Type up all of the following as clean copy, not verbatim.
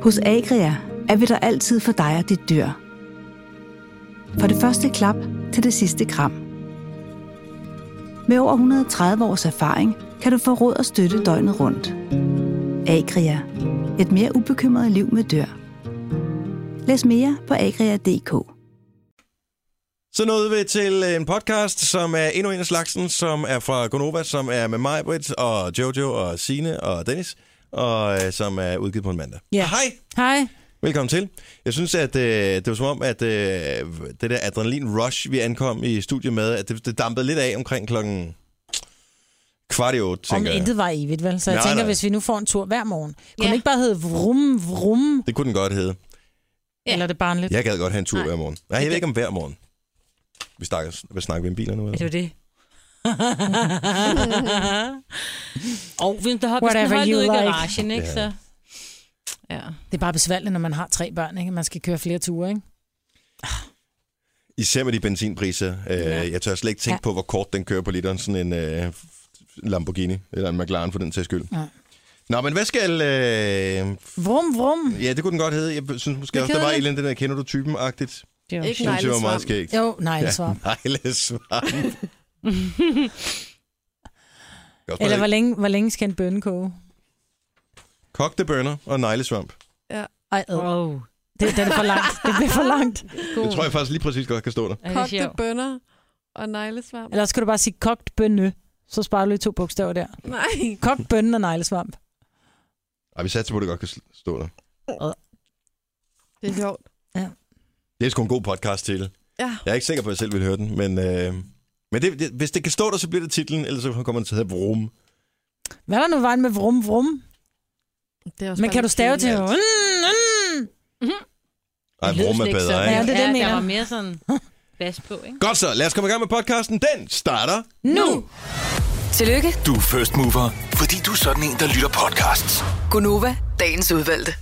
Hos Agria er vi der altid for dig og dit dyr. Fra det første klap til det sidste kram. Med over 130 års erfaring kan du få råd og støtte døgnet rundt. Agria. Et mere ubekymret liv med dyr. Læs mere på agria.dk. Så nåede vi til en podcast, som er endnu en af slagsen, som er fra Gonova, som er med mig, Britt, og Jojo, og Signe, og Dennis, og som er udgivet på en mandag. Ja. Hej! Hej. Velkommen til. Jeg synes, at det var som om, at det der adrenalin-rush, vi ankom i studiet med, at det dampede lidt af omkring klokken 7:15, tænker jeg. Intet var evigt, vel? Så jeg tænker, hvis vi nu får en tur hver morgen, kunne den ikke bare hedde vrum, vrum? Det kunne den godt hedde. Ja. Eller er det barnligt? Jeg gad godt have en tur hver morgen. Nej, jeg ved ikke om hver morgen. Vi snakker om biler nu, eller? Det er det. Og hvis den holdt ud i garagen, ikke? Så... Ja. Det er bare besværligt, når man har 3 børn, ikke? Man skal køre flere ture, ikke? Især med de benzinpriser. Jeg tør slet ikke tænke på, hvor kort den kører på literen. Sådan en Lamborghini, eller en McLaren for den sags skyld. Ja. Nå, men hvad skal... Vrum, vrum. Ja, det kunne den godt hedde. Jeg synes måske også, der var et eller andet, der kender du typen-agtigt. Ikke neglesvamp. Jo, neglesvamp. Neglesvamp. Eller hvor længe skal en bønne koge? Kogte bønner og neglesvamp. Ja. Ej, den er for langt. Det bliver for langt. Det tror jeg faktisk lige præcis godt kan stå der. Kogte bønner og neglesvamp. Eller skal du bare sige kogt bønne, så sparer du lige 2 bogstaver der. Nej. Kogt bønne og neglesvamp. Ej, vi satser på, at det godt kan stå der. Det er sjovt. Ja. Det er sgu en god podcast til. Ja. Jeg er ikke sikker på, at jeg selv vil høre den, men hvis det kan stå der, så bliver det titlen, ellers så kommer den til at hedde Vrum. Hvad er der nu vejen med vrum, vrum? Men kan du stave til? Ej, Vrum er bedre, ikke? Ja, det er det, der var mere sådan bas på, ikke? Godt så, lad os komme i gang med podcasten. Den starter nu! Tillykke. Du er first mover, fordi du er sådan en, der lytter podcasts. Gonova, dagens udvalgte.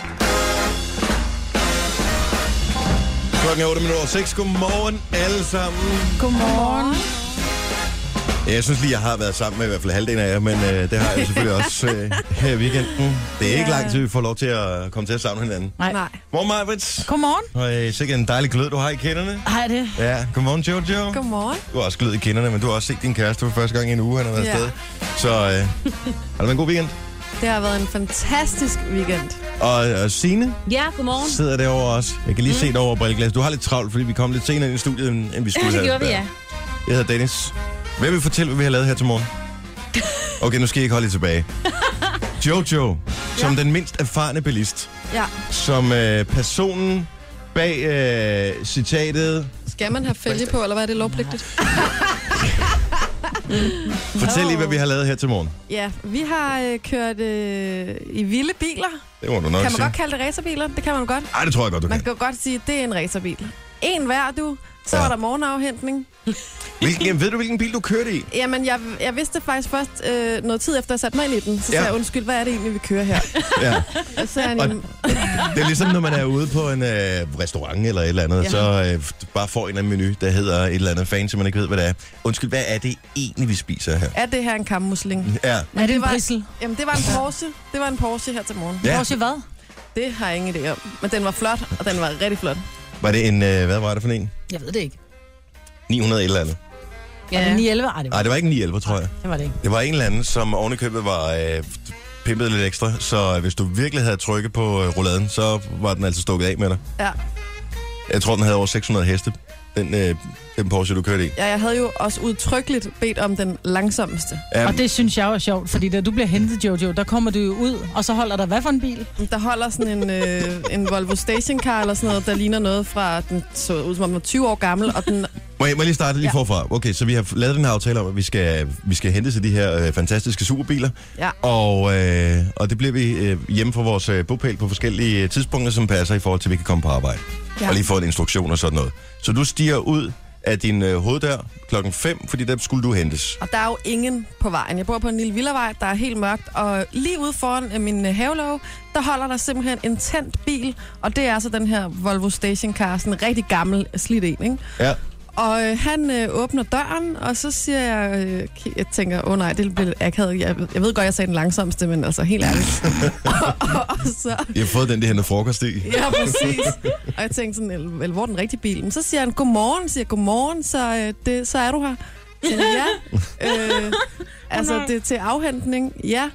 Klokken er 8:06. Godmorgen alle sammen. Godmorgen. Jeg synes lige, jeg har været sammen med i hvert fald halvdelen af jer, men det har jeg selvfølgelig også her i weekenden. Det er ikke lang tid, vi får lov til at komme til at savne hinanden. Nej. Godmorgen, Majbrits. Godmorgen. Og sikkert en dejlig glød, du har i kinderne. Hej det. Ja, godmorgen, Jojo. Godmorgen. Du har også glød i kinderne, men du har også set din kæreste for første gang i en uge, han har været afsted. Så har det været en god weekend? Det har været en fantastisk weekend. Og Signe? Ja, godmorgen. Sidder derovre også. Jeg kan lige se det over brilleglas. Du har lidt travlt, fordi vi kom lidt senere ind i studiet, end vi skulle have. Det gjorde vi, ja. Jeg hedder Dennis. Hvem vil fortælle, hvad vi har lavet her til morgen? Okay, nu skal I ikke holde I tilbage. Jojo, som den mindst erfarne bilist. Ja. Som personen bag citatet... Skal man have fælge på, eller hvad er det lovpligtigt? Fortæl lige, hvad vi har lavet her til morgen. Ja, vi har kørt i vilde biler. Det må du nok Kan man sige. godt kalde det racerbiler? Det kan man godt. Ej, det tror jeg godt, du Man kan. kan godt sige, at det er en racerbil. En hver, du. Så var der morgenafhentning. Ved du, hvilken bil du kørte i? Jamen, jeg vidste faktisk først noget tid efter, jeg satte mig ind i den. Så sagde jeg, undskyld, hvad er det egentlig, vi kører her? Ja. Og så er Det er ligesom, når man er ude på en restaurant eller et eller andet, så bare får en anden menu, der hedder et eller andet fancy, man ikke ved, hvad det er. Undskyld, hvad er det egentlig, vi spiser her? Er det her en kammusling? Ja. Er det en brissel? Jamen, det var en Porsche. Det var en Porsche her til morgen. Ja. Porsche hvad? Det har jeg ingen idé om. Men den var flot, og den var rigtig flot. Var det en, hvad var det for en? Jeg ved det ikke. 900 et eller andet. Ja. Var det 911? Nej, det var ikke 911, tror jeg. Det var det ikke. Det var en eller anden, som ovenikøbet var pimpet lidt ekstra, så hvis du virkelig havde trykket på rouladen, så var den altså stukket af med dig. Ja. Jeg tror, den havde over 600 heste, den Porsche, du kørte i. Ja, jeg havde jo også udtrykkeligt bedt om den langsomste. Og det synes jeg var sjovt, fordi da du bliver hentet, Jojo, der kommer du jo ud, og så holder der hvad for en bil? Der holder sådan en Volvo stationcar eller sådan noget, der ligner noget fra, den så ud som om den var 20 år gammel, og den... Må jeg lige starte lige forfra? Okay, så vi har lavet den her aftale om, at vi skal hente til de her fantastiske superbiler. Ja. Og det bliver vi hjemme fra vores bopæl på forskellige tidspunkter, som passer i forhold til, at vi kan komme på arbejde. Ja. Og lige få en instruktion og sådan noget. Så du stiger ud af din hoveddør 5:00, fordi der skulle du hentes. Og der er jo ingen på vejen. Jeg bor på en lille villavej, der er helt mørkt, og lige ude foran min havelåge, der holder der simpelthen en tændt bil, og det er altså den her Volvo stationcar, sådan en rigtig gammel slidt en, ikke? Ja. Og han åbner døren, og så siger jeg tænker, nej, det bliver akavet. Jeg ved godt, jeg sagde den langsomste, men altså helt ærligt. og så... Jeg har fået den, det henter frokost i. Ja, præcis. Og jeg tænkte sådan, hvor er den rigtige bil? Men så siger han, godmorgen, så er du her. Så ja. Altså, det er til afhentning. Ja.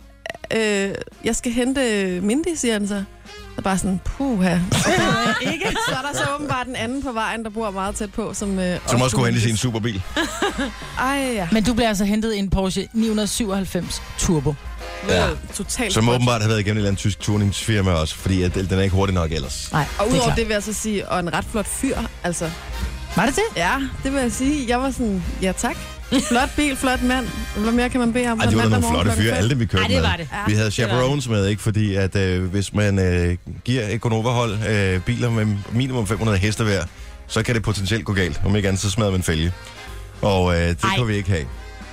Jeg skal hente Mindy, siger han så. Så bare sådan, puha. Ikke? Så er der så åbenbart den anden på vejen, der bor meget tæt på. Som også kunne hente sin superbil. Ej, ja. Men du bliver altså hentet i en Porsche 997 Turbo. Ja. Totalt. Som åbenbart har været igennem et eller andet tysk tuningsfirma også, fordi at den er ikke hurtig nok ellers. Nej, og udover det vil jeg så sige, og en ret flot fyr, altså. Var det det? Ja, det vil jeg sige. Jeg var sådan, ja tak. Flot bil, flot mand. Hvad mere kan man bede om? Ej, det var nogle flotte fyre, alle det vi kørte med. det var det. Vi havde chaperones med, ikke? Fordi at hvis man giver et Gonova-hold biler med minimum 500 heste hver, så kan det potentielt gå galt. Om ikke andet, så smadrer man fælge. Og det kan vi ikke have.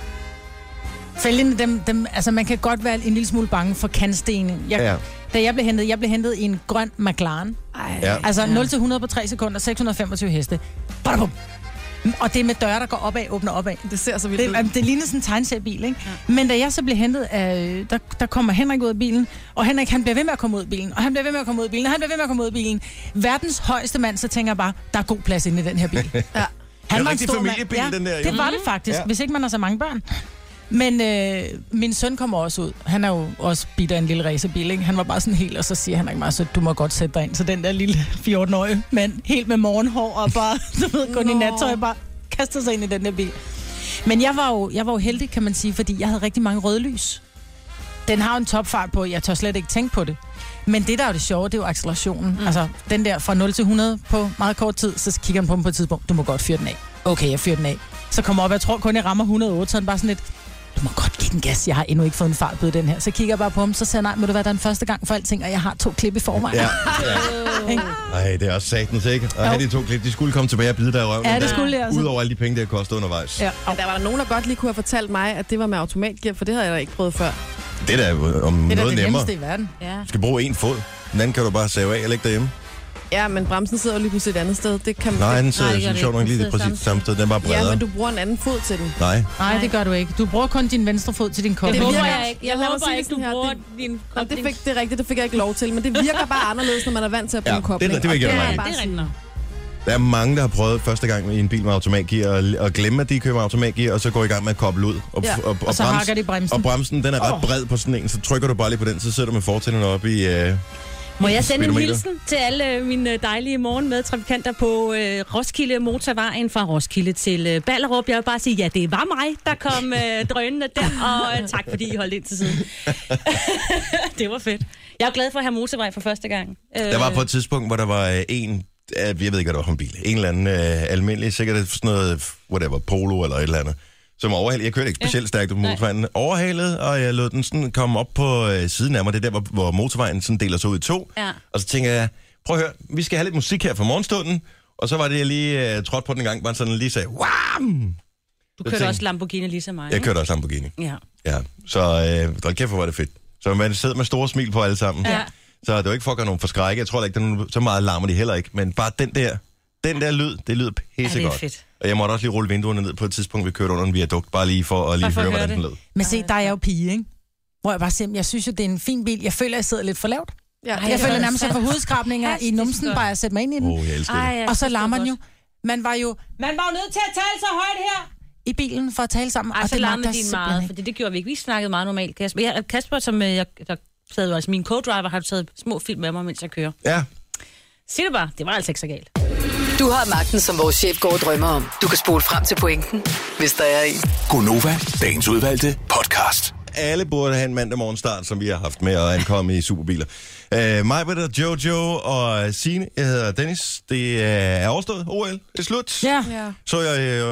Fælgene, dem, altså man kan godt være en lille smule bange for kantstene. Da jeg blev hentet i en grøn McLaren. Altså 0-100 på 3 sekunder, 625 heste. Badabum. Og det er med døre, der går opad, åbner opad. Det ser så vildt ud. Det ligner sådan en tegneseriebil, ikke? Ja. Men da jeg så blev hentet af... Der kommer Henrik ud af bilen, og Henrik, han bliver ved med at komme ud af bilen, og han bliver ved med at komme ud af bilen, og han bliver ved med at komme ud af bilen. Verdens højeste mand, så tænker jeg bare, der er god plads inde i den her bil. Ja. Han var en rigtig familiebil, den der. Det var det faktisk, hvis ikke man har så mange børn. Men min søn kommer også ud. Han er jo også bidt af en lille racerbil, ikke? Han var bare sådan helt, og så siger han ikke meget, så du må godt sætte dig ind. Så den der lille 14-årige mand, helt med morgenhår og bare, du ved, kun i nattøj, bare kaster sig ind i den der bil. Men jeg var jo heldig, kan man sige, fordi jeg havde rigtig mange røde lys. Den har en topfart på, jeg tør slet ikke tænke på det. Men det, der er jo det sjove, det er jo accelerationen. Altså, den der fra 0 til 100 på meget kort tid, så kigger han på dem på et tidspunkt. Du må godt fyre den af. Okay, jeg fyrer den af. Så kommer op, jeg tror kun, jeg rammer 108, så er den bare sådan lidt... Du må godt give den gas, jeg har endnu ikke fået en fartbøde i den her. Så kigger jeg bare på ham, så siger nej, må det være den første gang for alting, og jeg har 2 klip i forvejen. Ja. Ej, det er også satans, ikke? Og have de 2 klip, de skulle komme tilbage og bide der i røven. Ja, det skulle jeg altså. Udover alle de penge, det har kostet undervejs. Ja. Og der var der nogen, der godt lige kunne have fortalt mig, at det var med automatgear, for det havde jeg da ikke prøvet før. Det er da om noget nemmere. Det er det i verden. Ja. Du skal bruge 1 fod. Den anden kan du bare save af og lægge derhjemme. Ja, men bremsen sidder jo lige pludselig et andet sted. Det kan man den sidder sjovt nok lige præcis samme sted. Den er bare bredere. Ja, men du bruger en anden fod til den. Nej, det gør du ikke. Du bruger kun din venstre fod til din kop. Det håber jeg ikke. Jeg håber ikke, du bruger din kobling. Det er rigtigt, det fik jeg ikke lov til. Men det virker bare anderledes, når man er vant til at bruge kobling. Det vil jeg gerne det er rigtigt. Der er mange, der har prøvet første gang i en bil med automatgear og glemme, at de køber automatgear, og så går i gang med at koble ud. Og så hakker de bremsen. Og bremsen, den er ret bred på sådan en, så trykker du bare lige på den, så sætter du med fortænderne op i... Må jeg sende en hilsen til alle mine dejlige morgenmedtrafikanter på Roskilde Motorvejen fra Roskilde til Ballerup? Jeg vil bare sige, ja, det var mig, der kom drønende der, og tak fordi I holdt ind til siden. Det var fedt. Jeg er glad for at have motorvej for første gang. Der var på et tidspunkt, hvor der var en, jeg ved ikke, hvad det var for en bil, en eller anden almindelig, sikkert sådan noget, whatever, Polo eller et eller andet, som overhalede. Jeg kørte ikke specielt stærkt på motorvejen. Overhalede, og jeg lod den sådan komme op på siden af mig. Det er der, hvor motorvejen sådan deler sig ud i 2. Ja. Og så tænker jeg, prøv at høre, vi skal have lidt musik her for morgenstunden. Og så var det, jeg lige trådte på den gang, bare sådan lige sagde, wham! Du kørte også Lamborghini ligesom mig. Jeg kørte også Lamborghini. Ja. Så hold kæft, hvor var det fedt. Så man sidder med store smil på alle sammen. Ja. Så det var ikke for at gøre nogen forskrække. Jeg tror ikke, så meget larmer de heller ikke. Men bare den der lyd, det lyder pissegodt. Ja, det er fedt. Og jeg måtte også lige rulle vinduerne ned på et tidspunkt, vi kørte under en viadukt, bare lige for at høre, hvordan den lød. Men se, der er jeg jo pige, ikke? Hvor jeg bare siger, jeg synes jo, det er en fin bil. Jeg føler, jeg sidder lidt for lavt. Ja, jeg føler nærmest, at jeg får hovedskrabninger i numsen, bare at sætte mig ind i den. Jeg elsker det. Og så larmer den jo. Man var jo nødt til at tale så højt her i bilen for at tale sammen. Og så larmede din meget, for det gjorde vi ikke. Vi snakkede meget normalt, Kasper. Kasper, som der sad jo altså min co-driver, har taget små film med mig, mens jeg kører. Ja. Sig det bare, det var altså ikke så galt. Du har magten, som vores chef går og drømmer om. Du kan spole frem til pointen, hvis der er en. Gonova, dagens udvalgte podcast. Alle burde have en mandag morgenstart, som vi har haft med at ankomme i superbiler. Mig, Britta, Jojo og Signe. Jeg hedder Dennis. Det er overstået. OL. Det er slut. Ja. Så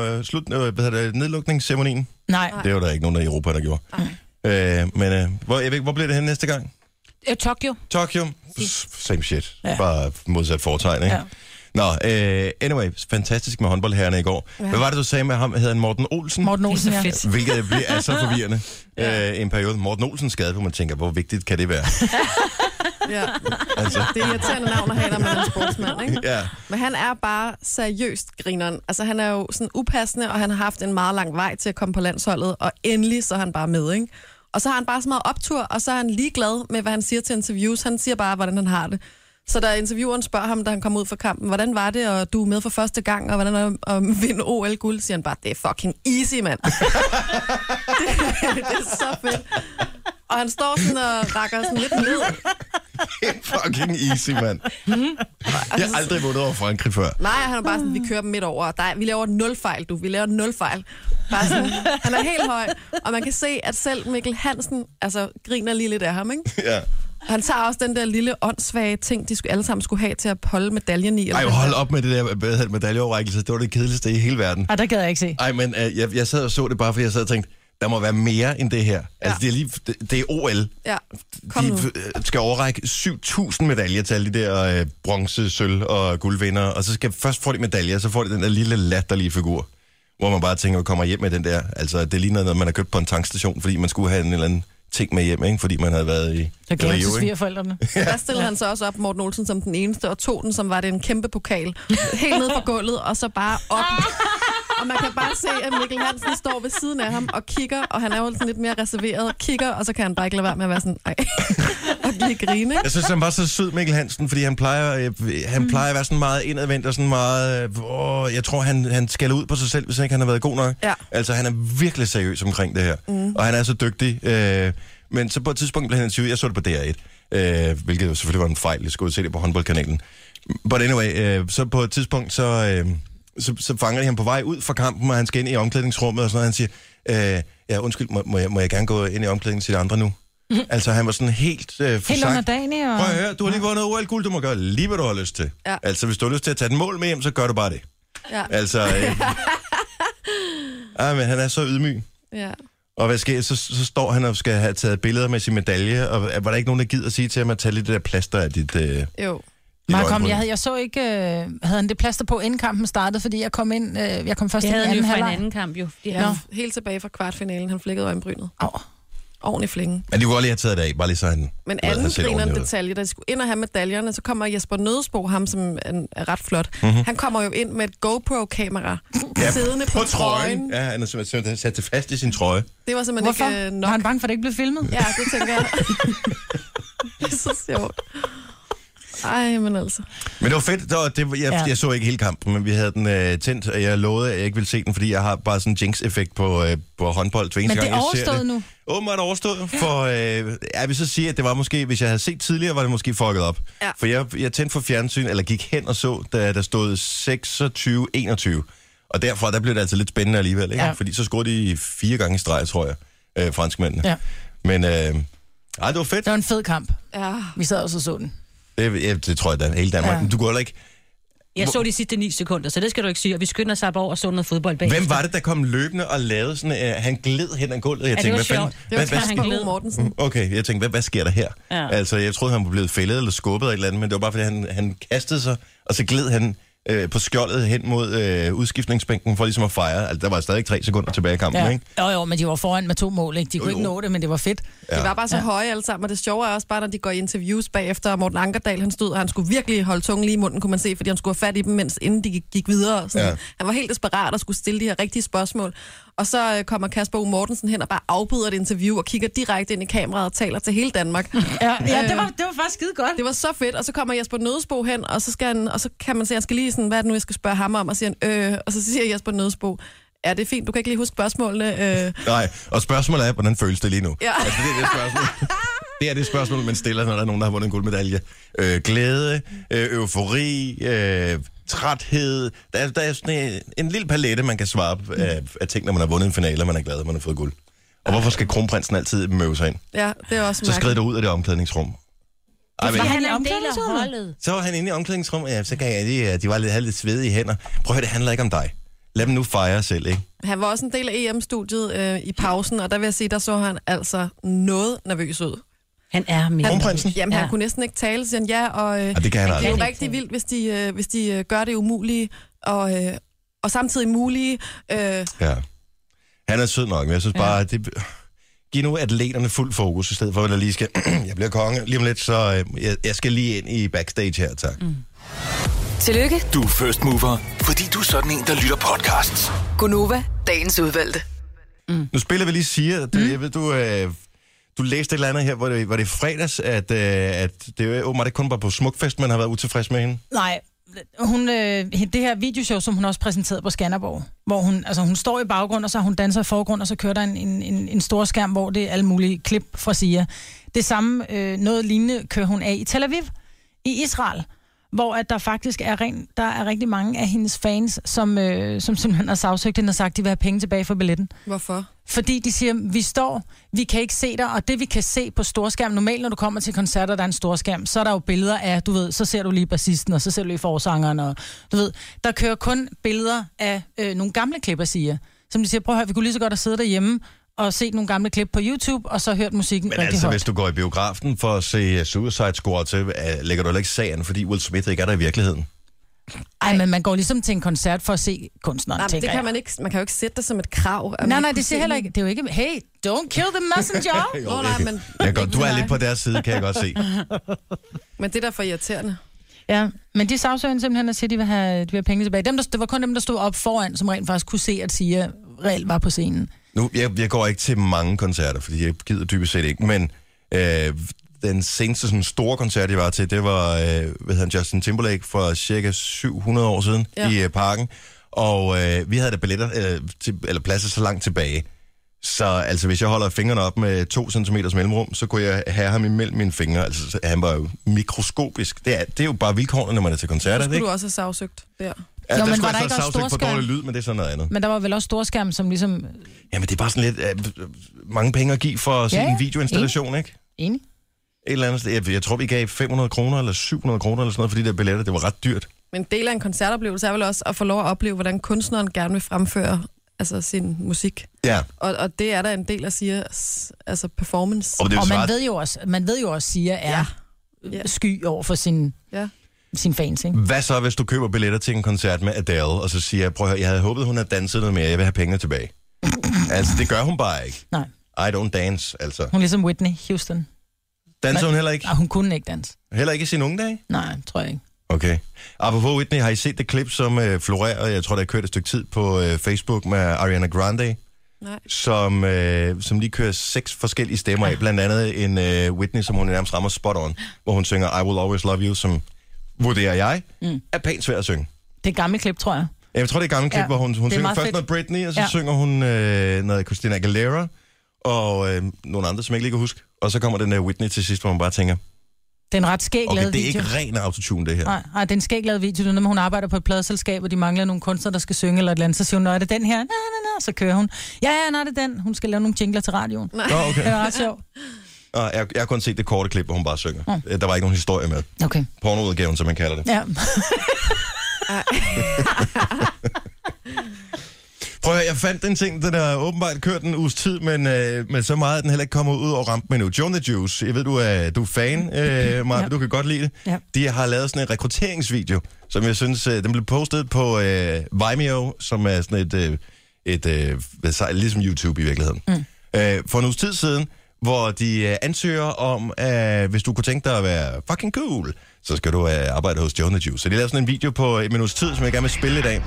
jeg nedlukningsceremonien? Nej. Det var der ikke nogen der i Europa, der gjorde. Men hvor bliver det hen næste gang? Tokyo. Same shit. Ja. Bare modsat foretegn, ikke? Ja. Nå, anyway, fantastisk med håndboldherrerne i går. Ja. Hvad var det, du sagde med ham? Hedder han Morten Olsen? Morten Olsen, ja. Hvilket er så forvirrende en periode. Morten Olsen skade, hvor man tænker, hvor vigtigt kan det være? Ja. Altså. Det er irriterende navn at have, når man er en sportsmand, ikke? Ja. Men han er bare seriøst grineren. Altså, han er jo sådan upassende, og han har haft en meget lang vej til at komme på landsholdet, og endelig så er han bare med, ikke? Og så har han bare så meget optur, og så er han ligeglad med, hvad han siger til interviews. Han siger bare, hvordan han har det. Så da intervieweren spørger ham, da han kom ud fra kampen, hvordan var det, og du er med for første gang, og hvordan er det at vinde OL-guld, siger han bare, det er fucking easy, mand. det er så fedt. Og han står sådan og rakker sådan lidt ned. Fucking easy, mand. Jeg har aldrig vundet over Frankrig før. Nej, han er bare sådan, vi kører dem midt over. Vi laver 0 fejl, du. Vi laver 0 fejl. Bare sådan, han er helt høj. Og man kan se, at selv Mikkel Hansen griner lige lidt af ham, ikke? Ja. Han tager også den der lille åndssvage ting, de alle sammen skulle have til at holde medaljen i. Ej, hold op med det der medaljeoverrækkelse. Det var det kedeligste i hele verden. Ej, der gad jeg ikke se. Ej, men jeg sad og så det bare, fordi jeg sad og tænkte, der må være mere end det her. Ja. Altså, det er OL. Ja, kom nu. De skal overrække 7.000 medaljer til alle de der bronze, sølv og guldvindere, og så skal først få de medaljer, så får de den der lille latterlige figur, hvor man bare tænker, at kommer hjem med den der. Altså, det ligner noget, man har købt på en tankstation, fordi man skulle have en eller anden ting med hjem, ikke? Fordi man havde været i Rio, til svigerforældrene. Der stillede han så også op, Morten Olsen, som den eneste, og tog den, som var det en kæmpe pokal, helt ned på gulvet, og så bare op. Og man kan bare se, at Mikkel Hansen står ved siden af ham og kigger, og han er jo sådan lidt mere reserveret, kigger, og så kan han bare ikke lade være med at være sådan, og lige grine. Jeg synes, han var så sød, Mikkel Hansen, fordi han plejer at være sådan meget indadvendt og sådan meget... jeg tror, han skælder ud på sig selv, hvis ikke han har været god nok. Ja. Altså, han er virkelig seriøs omkring det her. Og han er så dygtig. Men så på et tidspunkt blev han interviewet. Jeg så det på DR1, hvilket jo selvfølgelig var en fejl. Jeg skulle se det på håndboldkanalen. But anyway, så på et tidspunkt, så fanger de ham på vej ud fra kampen, og han skal ind i omklædningsrummet, og sådan noget. Han siger, ja, undskyld, må jeg gerne gå ind i omklædningen til de andre nu? Altså, han var sådan helt forsagt. Helt under dagen, og... Prøv at høre, du har lige vundet OL-guld, du må gøre lige, hvad du har lyst til. Ja. Altså, hvis du har lyst til at tage den mål med hjem, så gør du bare det. Ja. Altså, men han er så ydmyg. Ja. Og hvad sker, så står han og skal have taget billeder med sin medalje, og var der ikke nogen, der gider at sige til ham at tage lidt det der plaster af dit... Jo. Jeg så ikke, havde han det plaster på, inden kampen startede, fordi jeg kom ind, jeg kom først ind i anden halvleg. en anden kamp jo. Helt tilbage fra kvartfinalen, han flækkede øjenbrynet. Ordentlig flænge. Men de kunne godt lige have taget det af, bare lige så han... Men anden grinerende detalje, da de skulle ind og have medaljerne, så kommer Jesper Nødesbo, ham som er ret flot. Han kommer jo ind med et GoPro-kamera, siddende på trøjen. Ja, han er simpelthen sat det fast i sin trøje. Det var simpelthen ikke nok. Var han bange for, at det ikke blev filmet? Ja, det tænker jeg. Det er så sjovt. Ej, men altså. Men det var fedt. Jeg så ikke hele kampen, men vi havde den tændt, og jeg lovede, at jeg ikke ville se den, fordi jeg har bare sådan en jinx-effekt på håndbold. Men det er overstået nu. Åbenbart overstået, for jeg vil så sige, at det var måske, hvis jeg havde set tidligere, var det måske fucket op. Ja. For jeg tændte for fjernsyn, eller gik hen og så, da der stod 26-21. Og derfra, der blev det altså lidt spændende alligevel, ikke? Ja. Fordi så scorede de 4 gange i streg, tror jeg, franskmændene. Ja. Men det var fedt. Det var en fed kamp. Ja. Vi sad også og så den. Det tror jeg da, hele Danmark. Ja. Men du går heller ikke... Jeg så de sidste 9 sekunder, så det skal du ikke sige. Og vi skynder os over og så noget fodbold bagefter. Hvem var det, der kom løbende og lavede sådan... han gled hen ad gulvet. Jeg tænkte, det var sjovt. Det var Kasper Mortensen. Okay, jeg tænkte, hvad sker der her? Ja. Altså, jeg troede, han var blevet fældet eller skubbet eller et eller andet, men det var bare, fordi han kastede sig, og så gled han på skjoldet hen mod udskiftningsbænken for ligesom at fejre. Altså, der var stadig 3 sekunder tilbage i kampen, ikke? Jo, men de var foran med 2 mål, ikke? De kunne ikke nå det, men det var fedt. Ja. De var bare så høje alle sammen, og det sjove er også bare, når de går i interviews bagefter, og Morten Ankerdal, han stod, og han skulle virkelig holde tungen lige i munden, kunne man se, fordi han skulle have fat i dem, inden de gik videre. Sådan. Ja. Han var helt desperat og skulle stille de her rigtige spørgsmål. Og så kommer Kasper Mortensen hen og bare afbryder et interview og kigger direkte ind i kameraet og taler til hele Danmark. Ja, det var faktisk skide godt. Det var så fedt, og så kommer Jesper Nødesbo hen, og så kan man se, at han skal lige sådan, hvad er det nu, jeg skal spørge ham om, og siger han, og så siger Jesper Nødesbo, ja, det er fint, du kan ikke lige huske spørgsmålene. Nej, og spørgsmålet er, hvordan føles det lige nu? Ja. Altså, det er det spørgsmål. Det er det spørgsmål, man stiller, når der er nogen, der har vundet en guldmedalje. Glæde, eufori, træthed. Der er sådan en lille palette, man kan svare af ting, når man har vundet en finale, og man er glad, at man har fået guld. Og hvorfor skal kronprinsen altid møve sig ind? Ja, det er også så skrid du ud af det omklædningsrum. Han er en del af holdet. Så var han inde i omklædningsrummet. Ja, så kan jeg de var lidt svedige hænder. Prøv at høre, det handler ikke om dig. Lad dem nu fejre selv, ikke? Han var også en del af EM-studiet i pausen, og der vil jeg sige, der så han altså noget nervøs ud. Han er med. Kronprinsen? Jamen, han kunne næsten ikke tale, siger han, det kan han det er jo rigtig vildt, hvis de gør det umulige, og samtidig mulige. Ja. Han er sød nok, men jeg synes bare, giv nu atleterne fuld fokus, i stedet for at jeg lige skal, jeg bliver konge lige om lidt, så jeg skal lige ind i backstage her, tak. Tillykke, Du er first mover, fordi du er sådan en, der lytter podcasts. Gunova, dagens udvalgte. Nu spiller vi lige Sia. Jeg ved, du læste et eller andet her, hvor det er fredags, at det er åbenbart ikke kun bare på Smukfest, man har været utilfreds med hende. Nej, det her videoshow, som hun også præsenterede på Skanderborg, hvor hun står i baggrund, og så hun danser i forgrund, og så kører der en stor skærm, hvor det er alle mulige klip fra Sia. Det samme, noget lignende, kører hun af i Tel Aviv, i Israel, hvor at der faktisk er rigtig mange af hendes fans, som simpelthen har sagsøgt hende og sagt, at de vil have penge tilbage for billetten. Hvorfor? Fordi de siger, vi kan ikke se dig, og det vi kan se på storskærm, normalt når du kommer til koncerter, der er en storskærm, så er der jo billeder af, du ved, så ser du lige bassisten, og så ser du lige forsangeren, og du ved, der kører kun billeder af nogle gamle klipper, siger, som de siger, prøv at høre, vi kunne lige så godt have siddet derhjemme og set nogle gamle klip på YouTube, og så hørt musikken rigtig altså, højt. hvis du går i biografen for at se Suicide Squad til, lægger du heller ikke sagen, fordi Will Smith ikke er der i virkeligheden. Ej, men man går ligesom til en koncert for at se kunstneren, Nej, det kan man ikke. Man kan jo ikke sætte det som et krav. Nej, det siger heller ikke. Det er jo ikke, hey, don't kill the messenger. Du er lidt på deres side, kan jeg godt se. Men det er derfor irriterende. Ja, men de sagsøger simpelthen og siger, at de vil have penge tilbage. Det var kun dem, der stod op foran, som rent faktisk kunne se, at Sia reelt var på scenen. Nu, jeg går ikke til mange koncerter, fordi jeg gider dybest set ikke, men den seneste sådan, store koncert, jeg var til, det var Justin Timberlake for cirka 700 år siden i Parken, og vi havde da billetter, eller pladser så langt tilbage. Så altså, hvis jeg holder fingrene op med 2 cm mellemrum, så kunne jeg have ham imellem mine fingre. Altså, han var jo mikroskopisk. Det er jo bare vilkårene, når man er til koncerter, ikke? Det du også have sagsøgt der. Ja, men der var der ikke også sagsøgt for dårlig lyd, men det er sådan noget andet. Men der var vel også storskærm, som ligesom... Jamen, det er bare sådan lidt mange penge at give for at se en videoinstallation, ikke? Enig. Et eller andet sted. Jeg tror, vi gav 500 kroner eller 700 kroner eller sådan noget for de der billetter. Det var ret dyrt. Men en del af en koncertoplevelse er vel også at få lov at opleve, hvordan kunstneren gerne vil fremføre sin musik. Ja. Og det er der en del af Sias performance. Og man ved jo også, Sia er sky over for sin fans, ikke? Hvad så, hvis du køber billetter til en koncert med Adele, og så siger jeg, prøv at høre, jeg havde håbet, hun havde danset noget mere, jeg vil have pengene tilbage. Altså, det gør hun bare ikke. Nej. I don't dance, altså. Hun er ligesom Whitney Houston. Danser hun heller ikke? Nej, hun kunne ikke danse. Heller ikke i sine unge dage? Nej, tror jeg ikke. Okay. Apropos Whitney, har I set det klip, som florerer, jeg tror, der er kørt et stykke tid på Facebook med Ariana Grande? Nej. Som lige kører 6 forskellige stemmer af, blandt andet en Whitney, som hun nærmest rammer spot on, hvor hun synger I Will Always Love You, som vurderer jeg, er pænt svært at synge. Det er et gammelt klip, tror jeg. Jeg tror, det er et gammelt klip, hvor hun synger først noget Britney, og så synger hun noget Christina Aguilera, og nogle andre, som jeg ikke lige kan huske. Og så kommer den der Whitney til sidst, hvor man bare tænker... Det er en ret skæglavet video. Det er ikke ren autotune, det her. Nej, det er en skæglavet video. Det er, når hun arbejder på et pladeselskab, og de mangler nogle kunstnere, der skal synge eller et eller andet. Så siger hun, er det den her? Nej, så kører hun. Ja, nej, det er den. Hun skal lave nogle jingler til radioen. Okay. Det er ret sjovt. Jeg har kun set det korte klip, hvor hun bare synger. Der var ikke nogen historie med. Okay. Pornoudgaven, som man kalder det. Ja. Prøv at høre, jeg fandt den ting, den har åbenbart kørt en uges tid, men så meget, at den heller ikke kommer ud og rampe med nu. Joe the Juice, jeg ved, du er fan, Maja, du kan godt lide det. Ja. De har lavet sådan en rekrutteringsvideo, som jeg synes, den blev postet på Vimeo, som er sådan ligesom YouTube i virkeligheden. For en uges tid siden, hvor de ansøger om, hvis du kunne tænke dig at være fucking cool, så skal du arbejde hos Joe the Juice. Så de lavede sådan en video på en minuts tid, som jeg gerne vil spille i dag.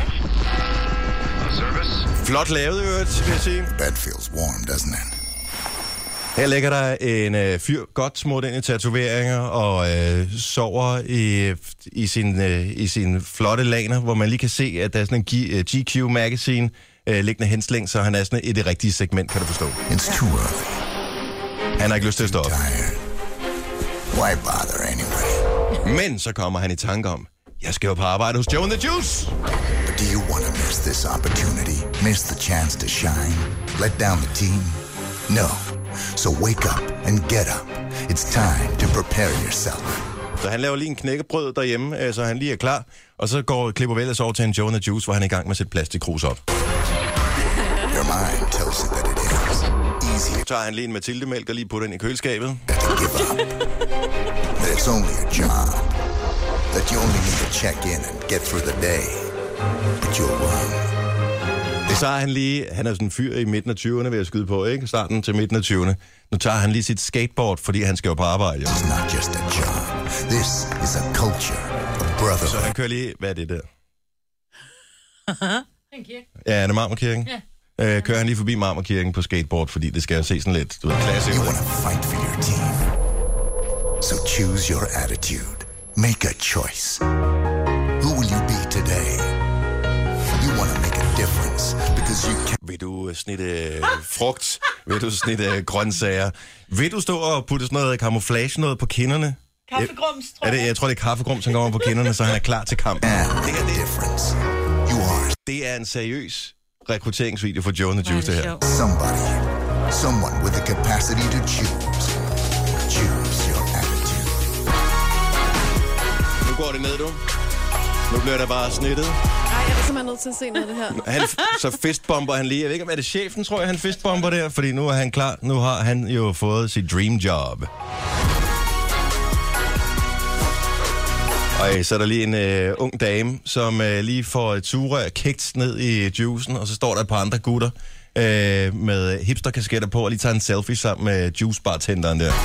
Flot lavet, vil jeg sige. Bed feels warm, doesn't it? Her ligger der en fyr godt smurt ind i tatoveringer og sover i sin flotte laner, hvor man lige kan se, at der er sådan en GQ Magazine liggende henslæng, så han er sådan i det rigtige segment, kan du forstå. It's too early. Han har ikke lyst til at stå op. Why bother anyway? Men så kommer han i tanke om, jeg skal jo på arbejde hos Joe the Juice. But do you want to miss this opportunity? Miss the chance to shine? Let down the team? No. So wake up and get up. It's time to prepare yourself. Så han laver lige en knækkebrød derhjemme, så han lige er klar. Og så klipper vi ellers over til en Joe the Juice, hvor han er i gang med at sætte plastikkrus op. Your mind tells you that it is easy. Så tager han lige en Mathilde-mælk og lige putter ind i køleskabet. To give up. But it's only a job. That you only need to check in and get through the day. But you're wrong. Så er han er sådan en fyr i midten af 20'erne, vil jeg skyde på, ikke? Starten til midten af 20'erne. Nu tager han lige sit skateboard, fordi han skal jo på arbejde. It's not just a job. This is a culture, a brotherhood. Så han kører lige... Hvad er det der? En kirke. Ja, det er Marmorkirken. Ja. Kører han lige forbi Marmorkirken på skateboard, fordi det skal jo se sådan lidt, du ved, klasse. You want to fight for your team. So choose your attitude. Make a choice. Who will you be today? You want to make a difference because you can. Vil du snitte frugt? Vil du snitte grøntsager? Vil du stå og putte sådan noget camouflage noget på kinderne? Kaffegrums, tror jeg. Jeg tror, det er kaffegrums, som kommer på kinderne, så han er klar til kamp. Difference. You are Det er en seriøs rekrutteringsvideo for Joe and the Juice, det her. someone with the capacity to choose. Choose your attitude. Nu går det ned, du. Nu bliver der bare snittet. Nej, jeg er simpelthen nødt til at se noget af det her. Så fistbomber han lige. Jeg ved ikke, om er det chefen, tror jeg, han fistbomber der, fordi nu er han klar. Nu har han jo fået sit dream job. Og så er der lige en ung dame, som lige får et sugerør kægt ned i juicen, og så står der et par andre gutter med hipsterkasketter på, og lige tager en selfie sammen med juicebartenderen der.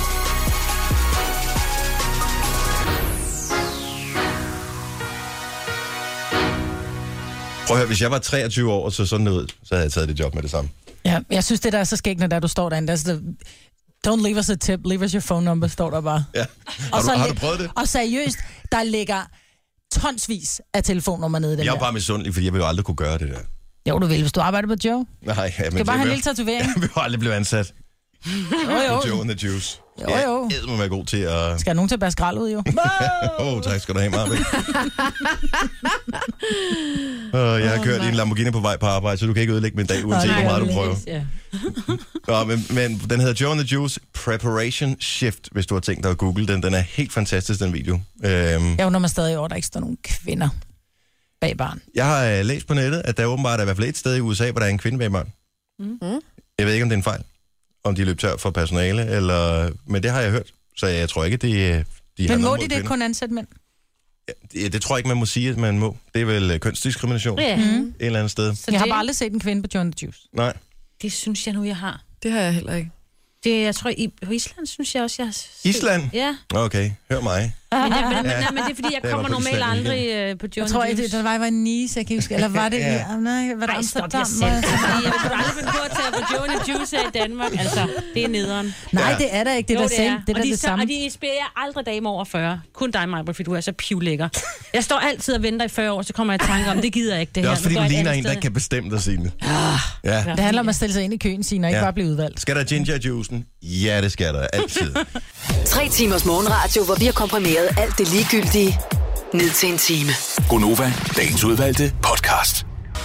Prøv at høre, hvis jeg var 23 år og så sådan ud, så havde jeg taget det job med det samme. Ja, jeg synes, det der er så skægt, når du står derinde. Don't leave us a tip, leave us your phone number, står der bare. Ja. Har du prøvet det? Og seriøst, der ligger tonsvis af telefonnummer nede i den Jeg er der. bare misundelig, fordi jeg vil jo aldrig kunne gøre det der. Jo, du vil, hvis du arbejder på Joe. Nej, ja, men skal bare have en lille tatovering. Jeg vil jo aldrig blive ansat. Jo. Joe and the Juice. Jo. Jeg må være god til at... Skal nogen til at bære skrald ud, jo? Tak skal du have, Marvind. Jeg har kørt i en Lamborghini på vej på arbejde, så du kan ikke ødelægge min dag, uanset hvor meget du prøver. Ja. Men den hedder Joe and the Juice Preparation Shift, hvis du har tænkt dig at google den. Den er helt fantastisk, den video. Jeg undrer mig stadig over, at der ikke står nogen kvinder bag barn. Jeg har læst på nettet, at der åbenbart er i hvert fald et sted i USA, hvor der er en kvinde bag barn. Jeg ved ikke, om det er en fejl. Om de løb tør for personale, eller... Men det har jeg hørt, så jeg tror ikke, de men må de det kun ansætte mænd? Ja, det tror jeg ikke, man må sige, at man må. Det er vel kønsdiskrimination et eller andet sted. Så jeg har bare aldrig set en kvinde på Joe and the Juice. Nej. Det synes jeg nu, jeg har. Det har jeg heller ikke. Det, jeg tror, på Island synes jeg også, jeg har set. Island? Ja. Okay, hør mig. Men det er fordi, jeg kommer normalt aldrig på Joe and the Juice. Jeg tror, det var i Nice, jeg kan huske. Eller var det... Nej, var det Amsterdam? Jeg kunne aldrig finde på at tage på Joe and the Juice her i Danmark. Altså, det er nederen. Nej, det er der ikke. Det er det samme. Og de inspirerer aldrig damer over 40. Kun dig, Maja, fordi du er så pivlækker. Jeg står altid og venter i 40 år, så kommer jeg i tanke om, det gider jeg ikke det her. Det er også fordi, du ligner en, der ikke kan bestemme dig, Signe. Ja. Det handler om at stille sig ind i køen, Signe, og ikke bare blive udvalgt. Skal der gingerjuicen? Ja, det skal der. Altid. 3 timers morgenradio, hvor vi har komprimeret alt det ligegyldige ned til en time. Gonova, dagens udvalgte podcast.